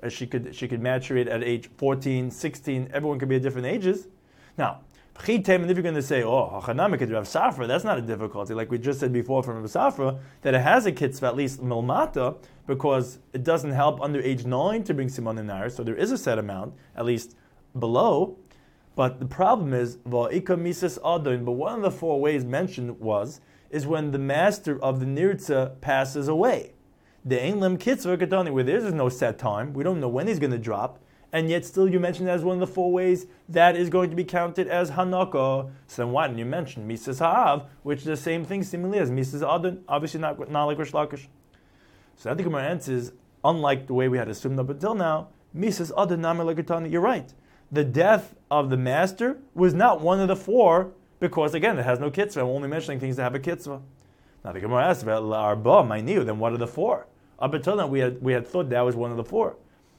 uh, she could she could maturate at age fourteen, sixteen. Everyone could be at different ages. Now, and if you're going to say, oh, Hachanami could have Safra, that's not a difficulty. Like we just said before from Rav Safra, that it has a kitzvah, at least milmata, because it doesn't help under age nine to bring Simanim Nair, so there is a set amount, at least below. But the problem is, Va'ika Misas Adon, but one of the four ways mentioned was, is when the master of the Nirtza passes away. The Einlam Kitzvah Katani, where there is no set time, we don't know when he's going to drop, and yet still you mentioned as one of the four ways that is going to be counted as Hanaka. So then why didn't you mention Misas Ha'av, which is the same thing seemingly as Misas Adon, obviously not, not like Rish Lakish. So I think my answer is, unlike the way we had assumed up until now, Misas Adon Nami Lekatani, you're right. The death of the master was not one of the four, because again, it has no kitzvah. I'm only mentioning things that have a kitzvah. Now the Gemara asks about Arba, my new, then what are the four? Up until now, we had we had thought that was one of the four.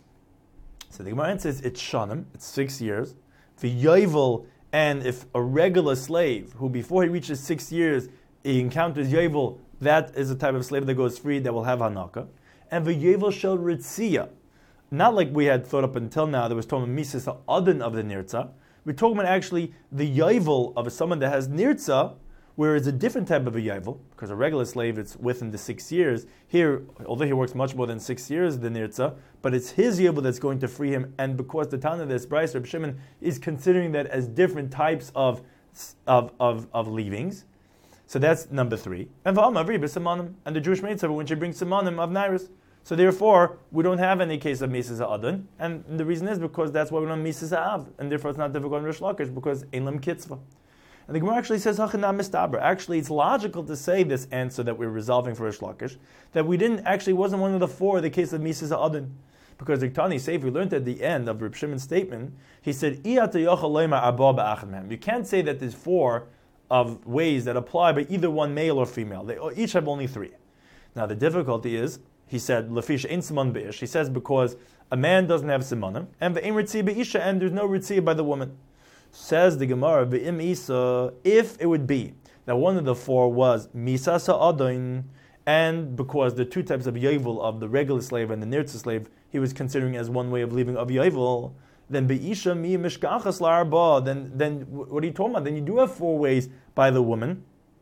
So the Gemara says it's shanim, it's six years. For yovel, and if a regular slave who before he reaches six years he encounters yovel, that is a type of slave that goes free that will have hanaka. And for yovel shel ritzia, not like we had thought up until now. There was talking about misas ha'adon of the nirtza. We're talking about actually the yovel of someone that has nirtza, where it's a different type of a yovel, because a regular slave, it's within the six years. Here, although he works much more than six years, the nirtza, but it's his yovel that's going to free him, and because the Tana of this Bryce, Reb Shimon, is considering that as different types of of, of, of leavings. So that's number three. And the Jewish maidservant, when she brings simonim of nairis. So therefore, we don't have any case of misas ha'adon, and the reason is because that's why we don't have misas ha'av, and therefore it's not difficult in Rish Lakish, because einlam kitzvah. And the Gemara actually says, Hachanam mistaber. Actually, it's logical to say this answer that we're resolving for Rish Lakish, that we didn't, actually wasn't one of the four, the case of Misas Ha'adon. Because the Tani Seif, we learned at the end of Reb Shimon's statement, he said, you can't say that there's four of ways that apply by either one male or female. They each have only three. Now the difficulty is, he said, Lafish ain't simon beish. He says because a man doesn't have simonim, and ve'ein ritzia be'isha, and there's no ritzia by the woman. Says the Gemara, Ve'im Isa, if it would be that one of the four was Misas Ha'adon, and because the two types of yovel of the regular slave and the nirtza slave, he was considering as one way of leaving of yovel, then Be'isha mi mishkachas la'arba, then then what are you talking about? Then you do have four ways by the woman.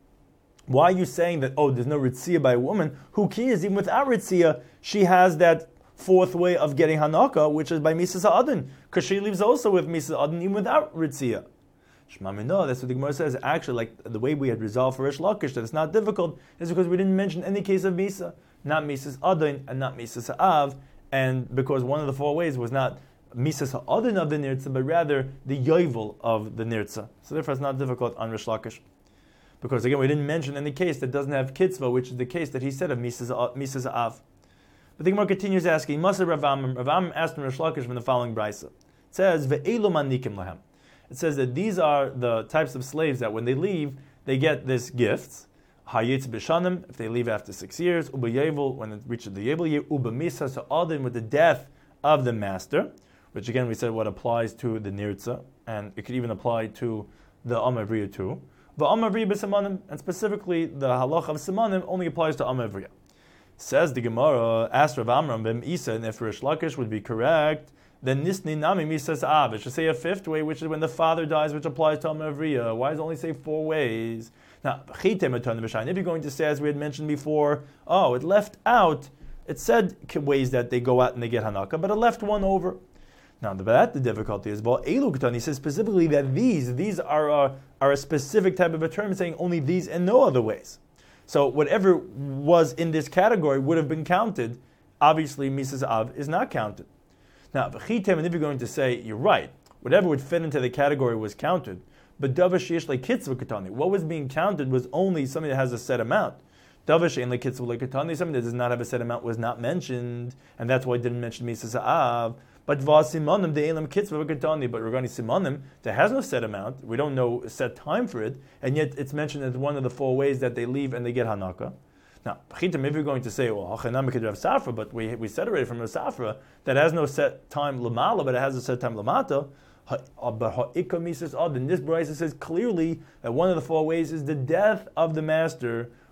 Why are you saying that, oh, there's no ritzia by a woman? Who cares? Even without ritzia, she has that fourth way of getting Hanaka, which is by Misas Ha'adon, because she leaves also with Misas Ha'adon even without Ritzia. Shema Mino, that's what the Gemara says. Actually, like the way we had resolved for Rish Lakish, that it's not difficult, is because we didn't mention any case of Misa, not Misas Ha'adon and not Misas Ha'av, and because one of the four ways was not Misas Ha'adon of the Nirtza, but rather the Yovel of the Nirtza. So therefore it's not difficult on Rish Lakish. Because again, we didn't mention any case that doesn't have Kitzvah, which is the case that he said of Misas Ha'av. But the Gemara continues asking, Masa Rav Amram, Rav Amram asked Rish Lakish from the following brisa. It says, Ve'elu manikim lahem. It says that these are the types of slaves that when they leave, they get this gift. Hayitz b'shanim, if they leave after six years. Uba yevel, when it reaches the yevel year. Uba misas ha'adin, with the death of the master, which again we said what applies to the nirtza, and it could even apply to the amavriya too. The amavriya b'simanim, and specifically the halach of simanim only applies to amavriya. Says the Gemara, asked Rav Amram ben Isa, and if Rish Lakish would be correct, then Nisni Nami Misas Av. It should say a fifth way, which is when the father dies, which applies to Amavriya. Why does it only say four ways? Now, if you're going to say, as we had mentioned before, oh, it left out, it said ways that they go out and they get Hanaka, but it left one over. Now, that the difficulty is, well, Elu Ketani says specifically that these, these are a, are a specific type of a term saying only these and no other ways. So whatever was in this category would have been counted. Obviously, Misas Av is not counted. Now, v'chitem, and if you're going to say, you're right, whatever would fit into the category was counted, but Davash Yesh like Kitzvah Katani, what was being counted was only something that has a set amount. Davash Ein like Kitzvah like Katani, something that does not have a set amount was not mentioned, and that's why I didn't mention Misas Av. But Vasimanim, the Elam Kitzvah Katani, but regarding Simanim, there has no set amount, we don't know a set time for it, and yet it's mentioned as one of the four ways that they leave and they get Hanaka. Now, Chitim, if you're going to say, well, Hachanami could have Safra, but we we said already from a Safra that has no set time Lamala, but it has a set time Lamata. But Ha'ika Misas Ad, and this Brisa says clearly that one of the four ways is the death of the master,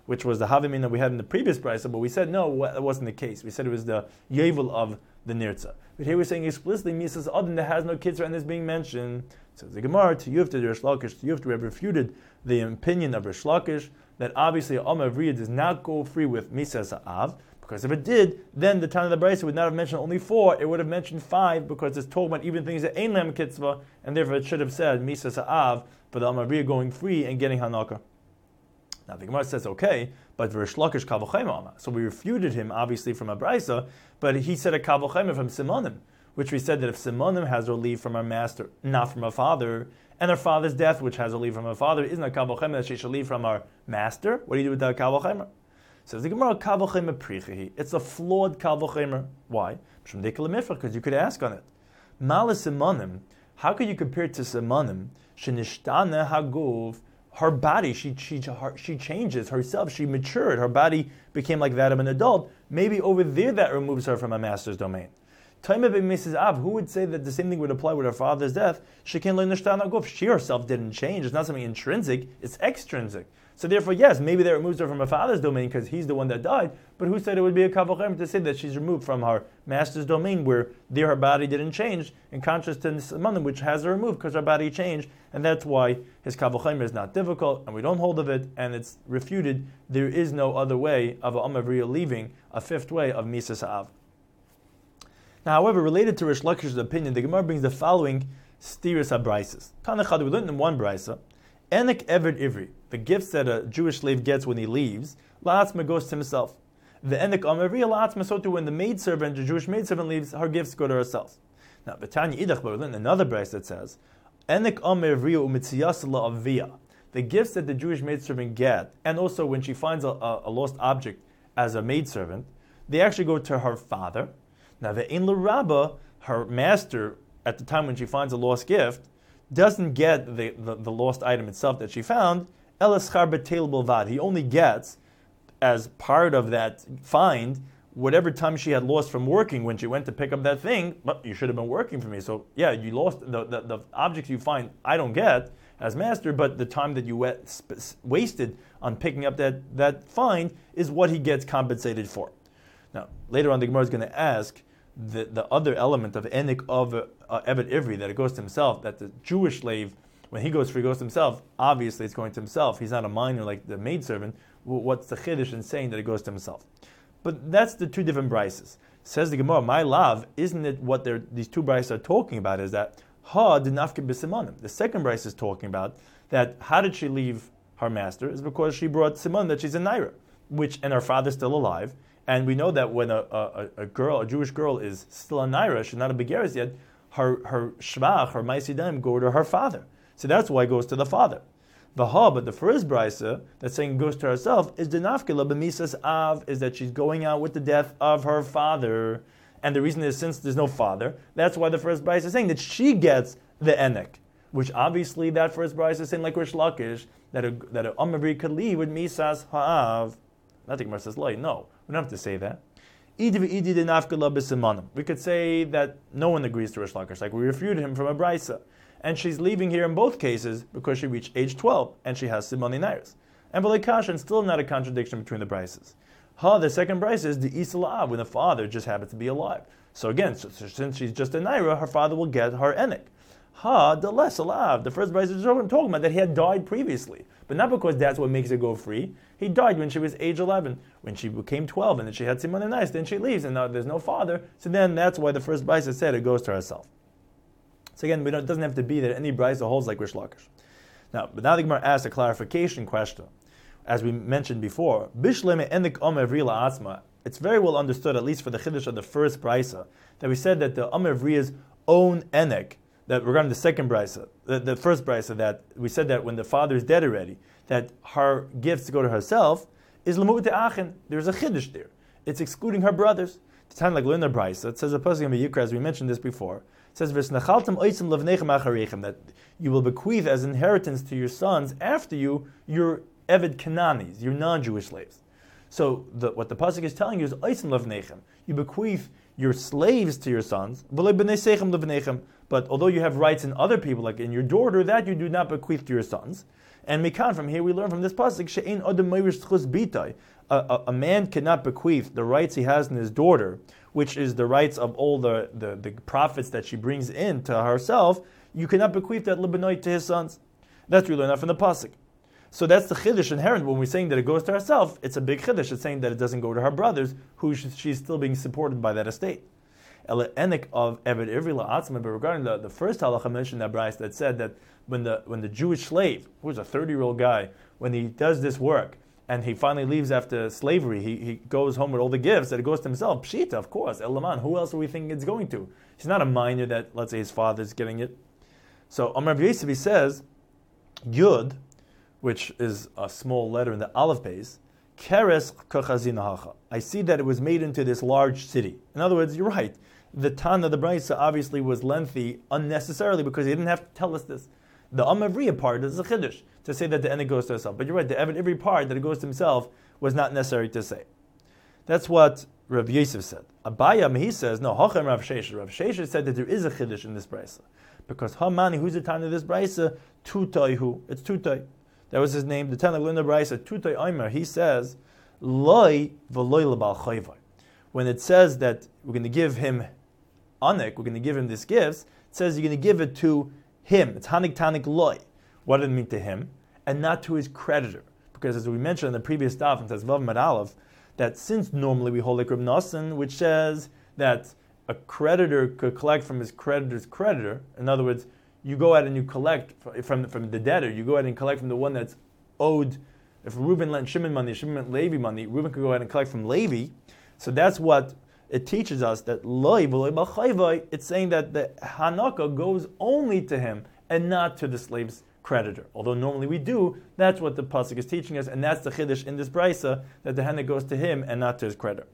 which was the Havimim that we had in the previous brisa, but we said no, that wasn't the case. We said it was the Yevel of the Nirtza. But here we're saying explicitly, Misas Adam that has no kitzur and is being mentioned. Says the Gemara, to Yufta, to Rish Lakish, to Yufta, we have refuted the opinion of Rish Lakish that obviously Amma Vriya does not go free with Misas Av, because if it did, then the time of the brisa would not have mentioned only four, it would have mentioned five, because it's talking about even things that ain't Lam Kitzvah, and therefore it should have said Misas Av, for the Amma Vriya going free and getting Hanaka. Now the Gemara says, okay, but Rish Lakish Kavachema Amma. So we refuted him, obviously, from a brisa, but he said a Kavachema from Simonim, which we said that if Simonim has her leave from her master, not from her father, and her father's death, which has her leave from her father, isn't a Kavachema that she should leave from her master, what do you do with that Kavachema? Says the Gemara, Kavachema Prichahi. It's a flawed Kavachema. Why? Because you could ask on it. Mala Simonim, how could you compare it to Simonim? Shenishtana Hagov, her body, she she her, she changes herself. She matured. Her body became like that of an adult. Maybe over there that removes her from a master's domain. Missus Av, who would say that the same thing would apply with her father's death? She can learn the She herself didn't change. It's not something intrinsic. It's extrinsic. So therefore, yes, maybe that removes her from her father's domain because he's the one that died. But who said it would be a kavachem to say that she's removed from her master's domain where there her body didn't change, in contrast to Simanim, which has her removed because her body changed, and that's why his kavachem is not difficult, and we don't hold of it, and it's refuted. There is no other way of a Amavriya leaving, a fifth way of Misas Av. Now, however, related to Rish Lakish's opinion, the Gemara brings the following stiris habraises. Tanachad, we learned in one brisa, Enek Eved Ivri, the gifts that a Jewish slave gets when he leaves, La'atzma goes to himself. The Enek Amavri, La'atzma, so too when the maidservant, the Jewish maidservant leaves, her gifts go to herself. Now, the Tanya Idach, but we learned another brisa that says, Enek Amavri u'mitziyas la'aviyah, the gifts that the Jewish maidservant get, and also when she finds a, a, a lost object as a maidservant, they actually go to her father. Now, the Ein L'Rabba, her master, at the time when she finds a lost gift, doesn't get the, the, the lost item itself that she found. Elaschar betel bilvad. He only gets, as part of that find, whatever time she had lost from working when she went to pick up that thing. But you should have been working for me. So yeah, you lost the, the, the objects you find. I don't get as master, but the time that you wet, sp- wasted on picking up that that find is what he gets compensated for. Now later on, the Gemara is going to ask the the other element of enik of uh, Eved Ivri, that it goes to himself, that the Jewish slave, when he goes free, goes to himself. Obviously, it's going to himself. He's not a minor like the maidservant. What's the chiddush in saying that it goes to himself? But that's the two different brises. Says the Gemara, my love, isn't it what these two brises are talking about? Is that ha dinafke b'simanim? The second brise is talking about that how did she leave her master? Is because she brought siman that she's a naira, which and her father's still alive. And we know that when a, a, a girl, a Jewish girl, is still a naira, she's not a begeris yet, her her shvach, her ma'isidim go to her father. So that's why it goes to the father. The ha, but the first brisa that's saying it goes to herself is the nafkila b'misas av, is that she's going out with the death of her father. And the reason is since there's no father, that's why the first brisa is saying that she gets the enek, which obviously that first brisa is saying like Rish Lakish, that a that a Amavri could leave with misas ha'av. Not the Gemara says lay, no. We don't have to say that. We could say that no one agrees to Rish Lakish, like we refuted him from a brisa. And she's leaving here in both cases because she reached age twelve and she has simoni nairis. And Balikash, and still not a contradiction between the brises. Ha, the second brisa is the Isla, when the father just happens to be alive. So again, so, so since she's just a naira, her father will get her enik. Ha, the less alive. The first brisa is talking about that he had died previously, but not because that's what makes her go free. He died when she was age eleven. When she became twelve, and then she had simon nice, then she leaves, and now there's no father. So then that's why the first brisa said it goes to herself. So again, we don't, it doesn't have to be that any brisa holds like Rish Lakish. Now, but now the Gemara asks a clarification question. As we mentioned before, Bishleme enik omer vrila atzma. It's very well understood, at least for the chiddush of the first brisa, that we said that the omer vria's own enik, that regarding the second brisa, the, the first brisa, that we said that when the father is dead already, that her gifts go to herself, is lemut te'achin. There's a chiddush there. It's excluding her brothers. The time like Lina brisa, it says a pasuk in Yikra, as we mentioned this before, it says v'snachaltem oisim levnechem acharechem, that you will bequeath as inheritance to your sons after you your Eved Kananis, your non-Jewish slaves. So the, what the pasuk is telling you is oisim levnechem. You bequeath your slaves to your sons, but although you have rights in other people, like in your daughter, that you do not bequeath to your sons. And Mikan, from here we learn from this pasuk, she'ein adam meirish tzchus bitai. A man cannot bequeath the rights he has in his daughter, which is the rights of all the, the, the profits that she brings in to herself. You cannot bequeath that libanite to his sons. That's what we learn that from the pasuk. So that's the chiddush inherent when we're saying that it goes to herself. It's a big chiddush. It's saying that it doesn't go to her brothers, who she's still being supported by that estate. Ela enik of Eved Ivri la'atzma. But regarding the, the first halacha mentioned that Bryce that said that when the when the Jewish slave, who was a thirty-year-old guy, when he does this work and he finally leaves after slavery, he, he goes home with all the gifts that it goes to himself. Pshita, of course. Elaman, who else are we thinking it's going to? He's not a minor that, let's say, his father's getting it. So Amar Yosef, he says, Yud, which is a small letter in the Aleph base, Keres kachazinahacha. I see that it was made into this large city. In other words, you're right. The Tana, the Brisa, obviously was lengthy unnecessarily because he didn't have to tell us this. The Amavriya part is a chiddush to say that the enik goes to himself. But you're right, the every part that it goes to himself was not necessary to say. That's what Rav Yosef said. Abaya, he says, no, Hochem Rav Shesha. Rav Shesha said that there is a chiddush in this Brisa. Because Hamani, who's the Tana of this Brisa? Tutayhu. It's Tutay. That was his name. The Tana of the Brisa, Tutay Aimer, he says, Loi v'loi l'bal chayvai. When it says that we're going to give him anek, we're going to give him this gifts, it says you're going to give it to him. It's hanik tanik loy. What did it mean to him? And not to his creditor. Because as we mentioned in the previous daf, it says Vav Mad Aleph, that since normally we hold like Reb Nosson, which says that a creditor could collect from his creditor's creditor. In other words, you go out and you collect from, from the debtor, you go out and collect from the one that's owed. If Reuben lent Shimon money, Shimon lent Levi money, Reuben could go out and collect from Levi. So that's what it teaches us, that loy v'loy b'chayvai, it's saying that the hanaka goes only to him and not to the slave's creditor. Although normally we do, that's what the pasuk is teaching us, and that's the chiddush in this brisa, that the henna goes to him and not to his creditor.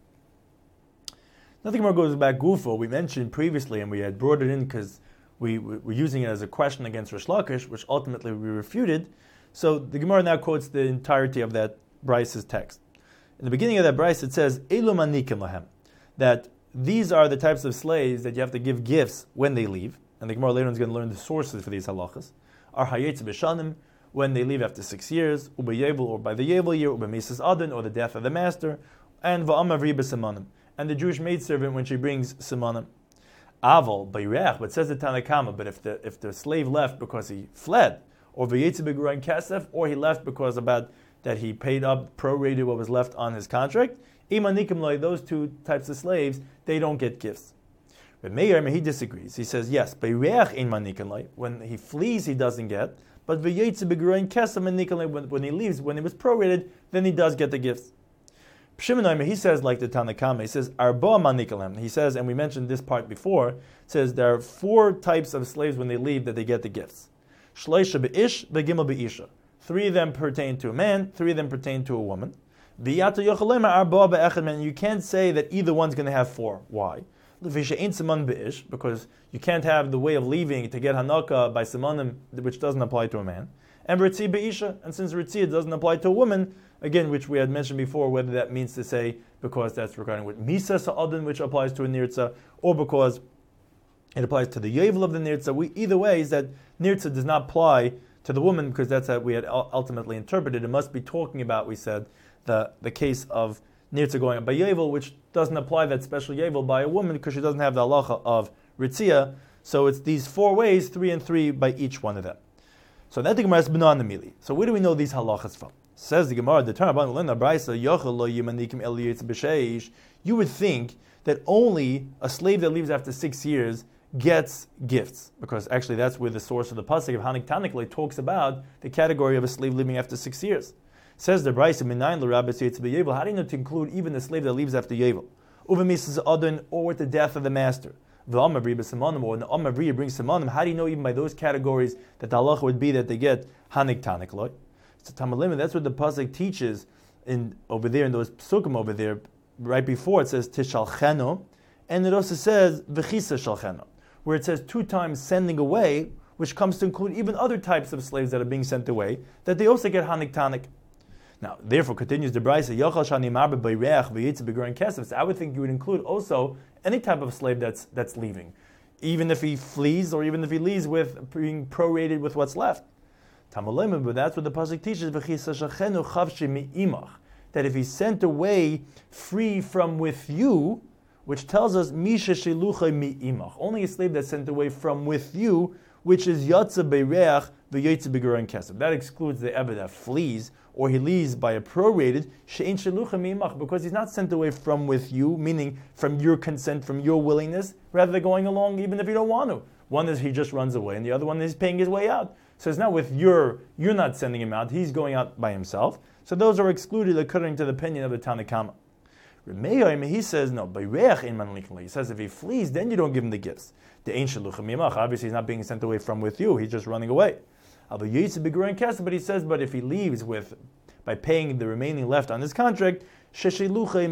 Nothing more goes back gufo. We mentioned previously, and we had brought it in because we were using it as a question against Rish Lakish, which ultimately we refuted. So the Gemara now quotes the entirety of that brisa's text. In the beginning of that brisa, it says, Elu manikim lahem, that these are the types of slaves that you have to give gifts when they leave. And the Gemara later on is going to learn the sources for these halachas. Are hayetz b'shanim, when they leave after six years, ubeyevel, or by the yevel year, ubemises adon, or the death of the master, and va'amavri b'simanim, and the Jewish maidservant when she brings simanim. Aval b'yirech, but says the Tanakama, but if the if the slave left because he fled, or v'yetz b'guran kasef, or he left because about that he paid up, prorated what was left on his contract, imanikim loy, those two types of slaves, they don't get gifts. But Meir, he disagrees. He says, yes, when he flees, he doesn't get. But when he leaves, when he was prorated, then he does get the gifts. Shimon, he says, like the Tanakama, he says, Arba manikalem. He says, and we mentioned this part before, it says there are four types of slaves when they leave that they get the gifts. Shleisha be'ish, begimel be'isha. Three of them pertain to a man, three of them pertain to a woman. And you can't say that either one's going to have four. Why? Because you can't have the way of leaving to get Hanaka by Simanim, which doesn't apply to a man. And Ritzi Be'isha, and since Ritzi doesn't apply to a woman, again, which we had mentioned before, whether that means to say because that's regarding with Misa Sa'adin, which applies to a Nirtza, or because it applies to the Yevel of the Nirtza. We, either way is that Nirtza does not apply to the woman, because that's how we had ultimately interpreted. It must be talking about, we said, the, the case of Nirtza going up by Yevel, which doesn't apply that special Yevel by a woman because she doesn't have the halacha of Ritzia. So it's these four ways, three and three by each one of them. So that the Gemara is B'nan Amili. So where do we know these halachas from? Says the Gemara, the Tarabban Lena Brisa, Yochel lo yimanikim el yitz b'sheish. You would think that only a slave that leaves after six years gets gifts, because actually that's where the source of the pasuk of Hanik Tanikle talks about the category of a slave leaving after six years. Says the Brisa, Minayin l'Rabbis Yetz b'Yevel. How do you know to include even the slave that leaves after Yevel? Uvemisas adon, or with the death of the master. V'amavri b'Simanim, or when the Amavri brings Simanim. How do you know even by those categories that the halacha would be that they get Hanik Tanikle? So Tamalim, that's what the pasuk teaches in over there in those psukim over there. Right before it says Tishalcheno, and it also says V'chisa Shalcheno, where it says two times sending away, which comes to include even other types of slaves that are being sent away, that they also get Hanik Tanik. Now, therefore, continues the Brisa, Yochal Shani Marbe Bayreach V'yitz B'Guran Kesef. So I would think you would include also any type of slave that's that's leaving, even if he flees or even if he leaves with being prorated with what's left. Tamalema, but that's what the pasuk teaches. V'chisashachenu chavshi mi'imach, that if he's sent away free from with you, which tells us misha shiluchay mi'imach, only a slave that's sent away from with you, which is yatsa bereach v'yatsa beguran kesef. That excludes the eved that flees or he leaves by a prorated she'en shiluchay mi'imach, because he's not sent away from with you, meaning from your consent, from your willingness, rather than going along even if you don't want to. One is he just runs away, and the other one is paying his way out. So it's not with your, you're not sending him out, he's going out by himself. So those are excluded according to the opinion of the Tanna Kama. Remeir, he says, no, he says if he flees, then you don't give him the gifts. The ancient Luchamimach, obviously he's not being sent away from with you, he's just running away. But he says, but if he leaves with, by paying the remaining left on his contract, he says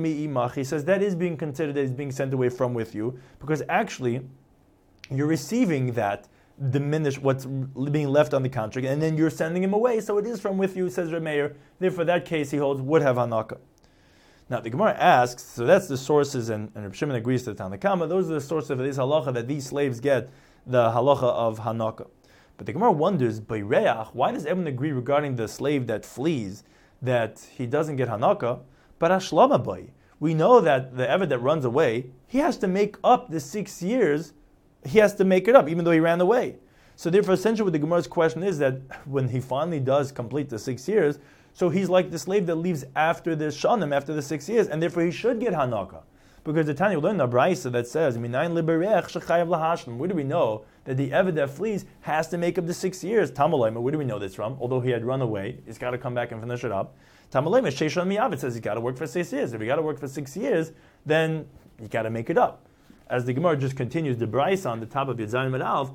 that is being considered as being sent away from with you, because actually you're receiving that diminish what's being left on the contract, and then you're sending him away, so it is from with you, says Remeir. Therefore, that case he holds would have hanaka. Now the Gemara asks, so that's the sources, and, and Reb Shimon agrees to the Tanna Kama. Those are the sources of this halacha that these slaves get the halacha of hanaka. But the Gemara wonders, by reach, why does everyone agree regarding the slave that flees that he doesn't get hanaka? But ashlama bay, we know that the eved that runs away, he has to make up the six years. He has to make it up, even though he ran away. So therefore, essentially what the Gemara's question is that when he finally does complete the six years, so he's like the slave that leaves after the shanim, after the six years, and therefore he should get hanaka. Because the Tanya learned the Braisa that says, where do we know that the eved that flees has to make up the six years? Tamalayma, where do we know this from? Although he had run away, he's got to come back and finish it up. Tamalayma, Sheishon Miyav, says he's got to work for six years. If he got to work for six years, then you got to make it up. As the Gemara just continues the Braisa on the top of Yadzayin Medalv,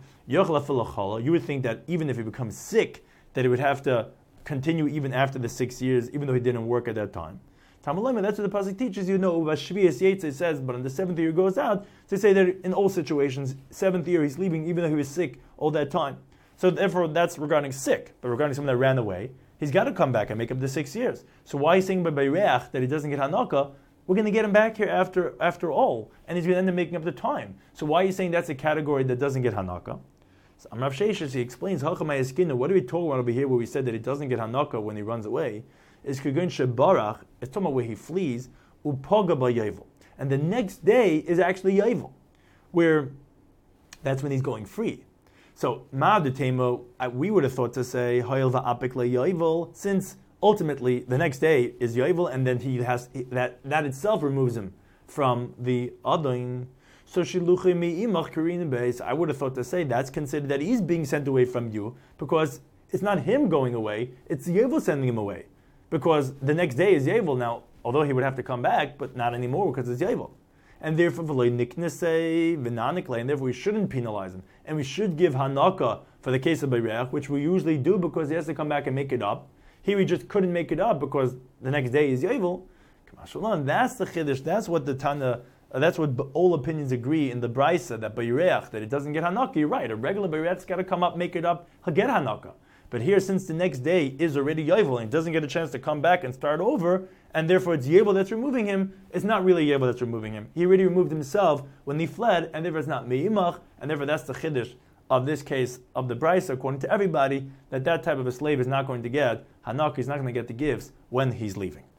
you would think that even if he becomes sick, that he would have to continue even after the six years, even though he didn't work at that time. Tamalema, that's what the pasuk teaches you. Know Shvias Yetze says, but on the seventh year he goes out to say that in all situations, seventh year he's leaving even though he was sick all that time. So therefore, that's regarding sick, but regarding someone that ran away, he's got to come back and make up the six years. So why is he saying by Bayreach that he doesn't get Hanaka? We're going to get him back here after after all, and he's going to end up making up the time. So why are you saying that's a category that doesn't get Hanaka? So Amrav Sheshes, he explains, what are we talking about over here where we said that he doesn't get Hanaka when he runs away? Is Kugun Shebarach, it's talking about where he flees, Upoga ba Yovel. And the next day is actually Yovel, where that's when he's going free. So, Ma'adutemo, we would have thought to say, Hoyel va'apik le Yovel, since ultimately the next day is Yovel, and then he has that that itself removes him from the Adon. So Shiluchi mi'imach karin beis, I would have thought to say that's considered that he's being sent away from you, because it's not him going away, it's Yovel sending him away. Because the next day is Yovel now, although he would have to come back, but not anymore because it's Yovel. And therefore, and therefore we shouldn't penalize him. And we should give Hanaka for the case of Bayreach, which we usually do because he has to come back and make it up. Here we just couldn't make it up because the next day is Yovel. That's the Chiddush, that's what the Tana, uh, that's what all opinions agree in the Braisa, that Bayreach, that it doesn't get Hanaka. You're right, a regular Bayreach's got to come up, make it up, he'll get Hanaka. But here, since the next day is already Yovel and he doesn't get a chance to come back and start over, and therefore it's Yovel that's removing him, it's not really Yovel that's removing him. He already removed himself when he fled, and therefore it's not Me'imach, and therefore that's the Chiddush of this case of the Braisa, according to everybody, that that type of a slave is not going to get Hanaka, he's not going to get the gifts when he's leaving.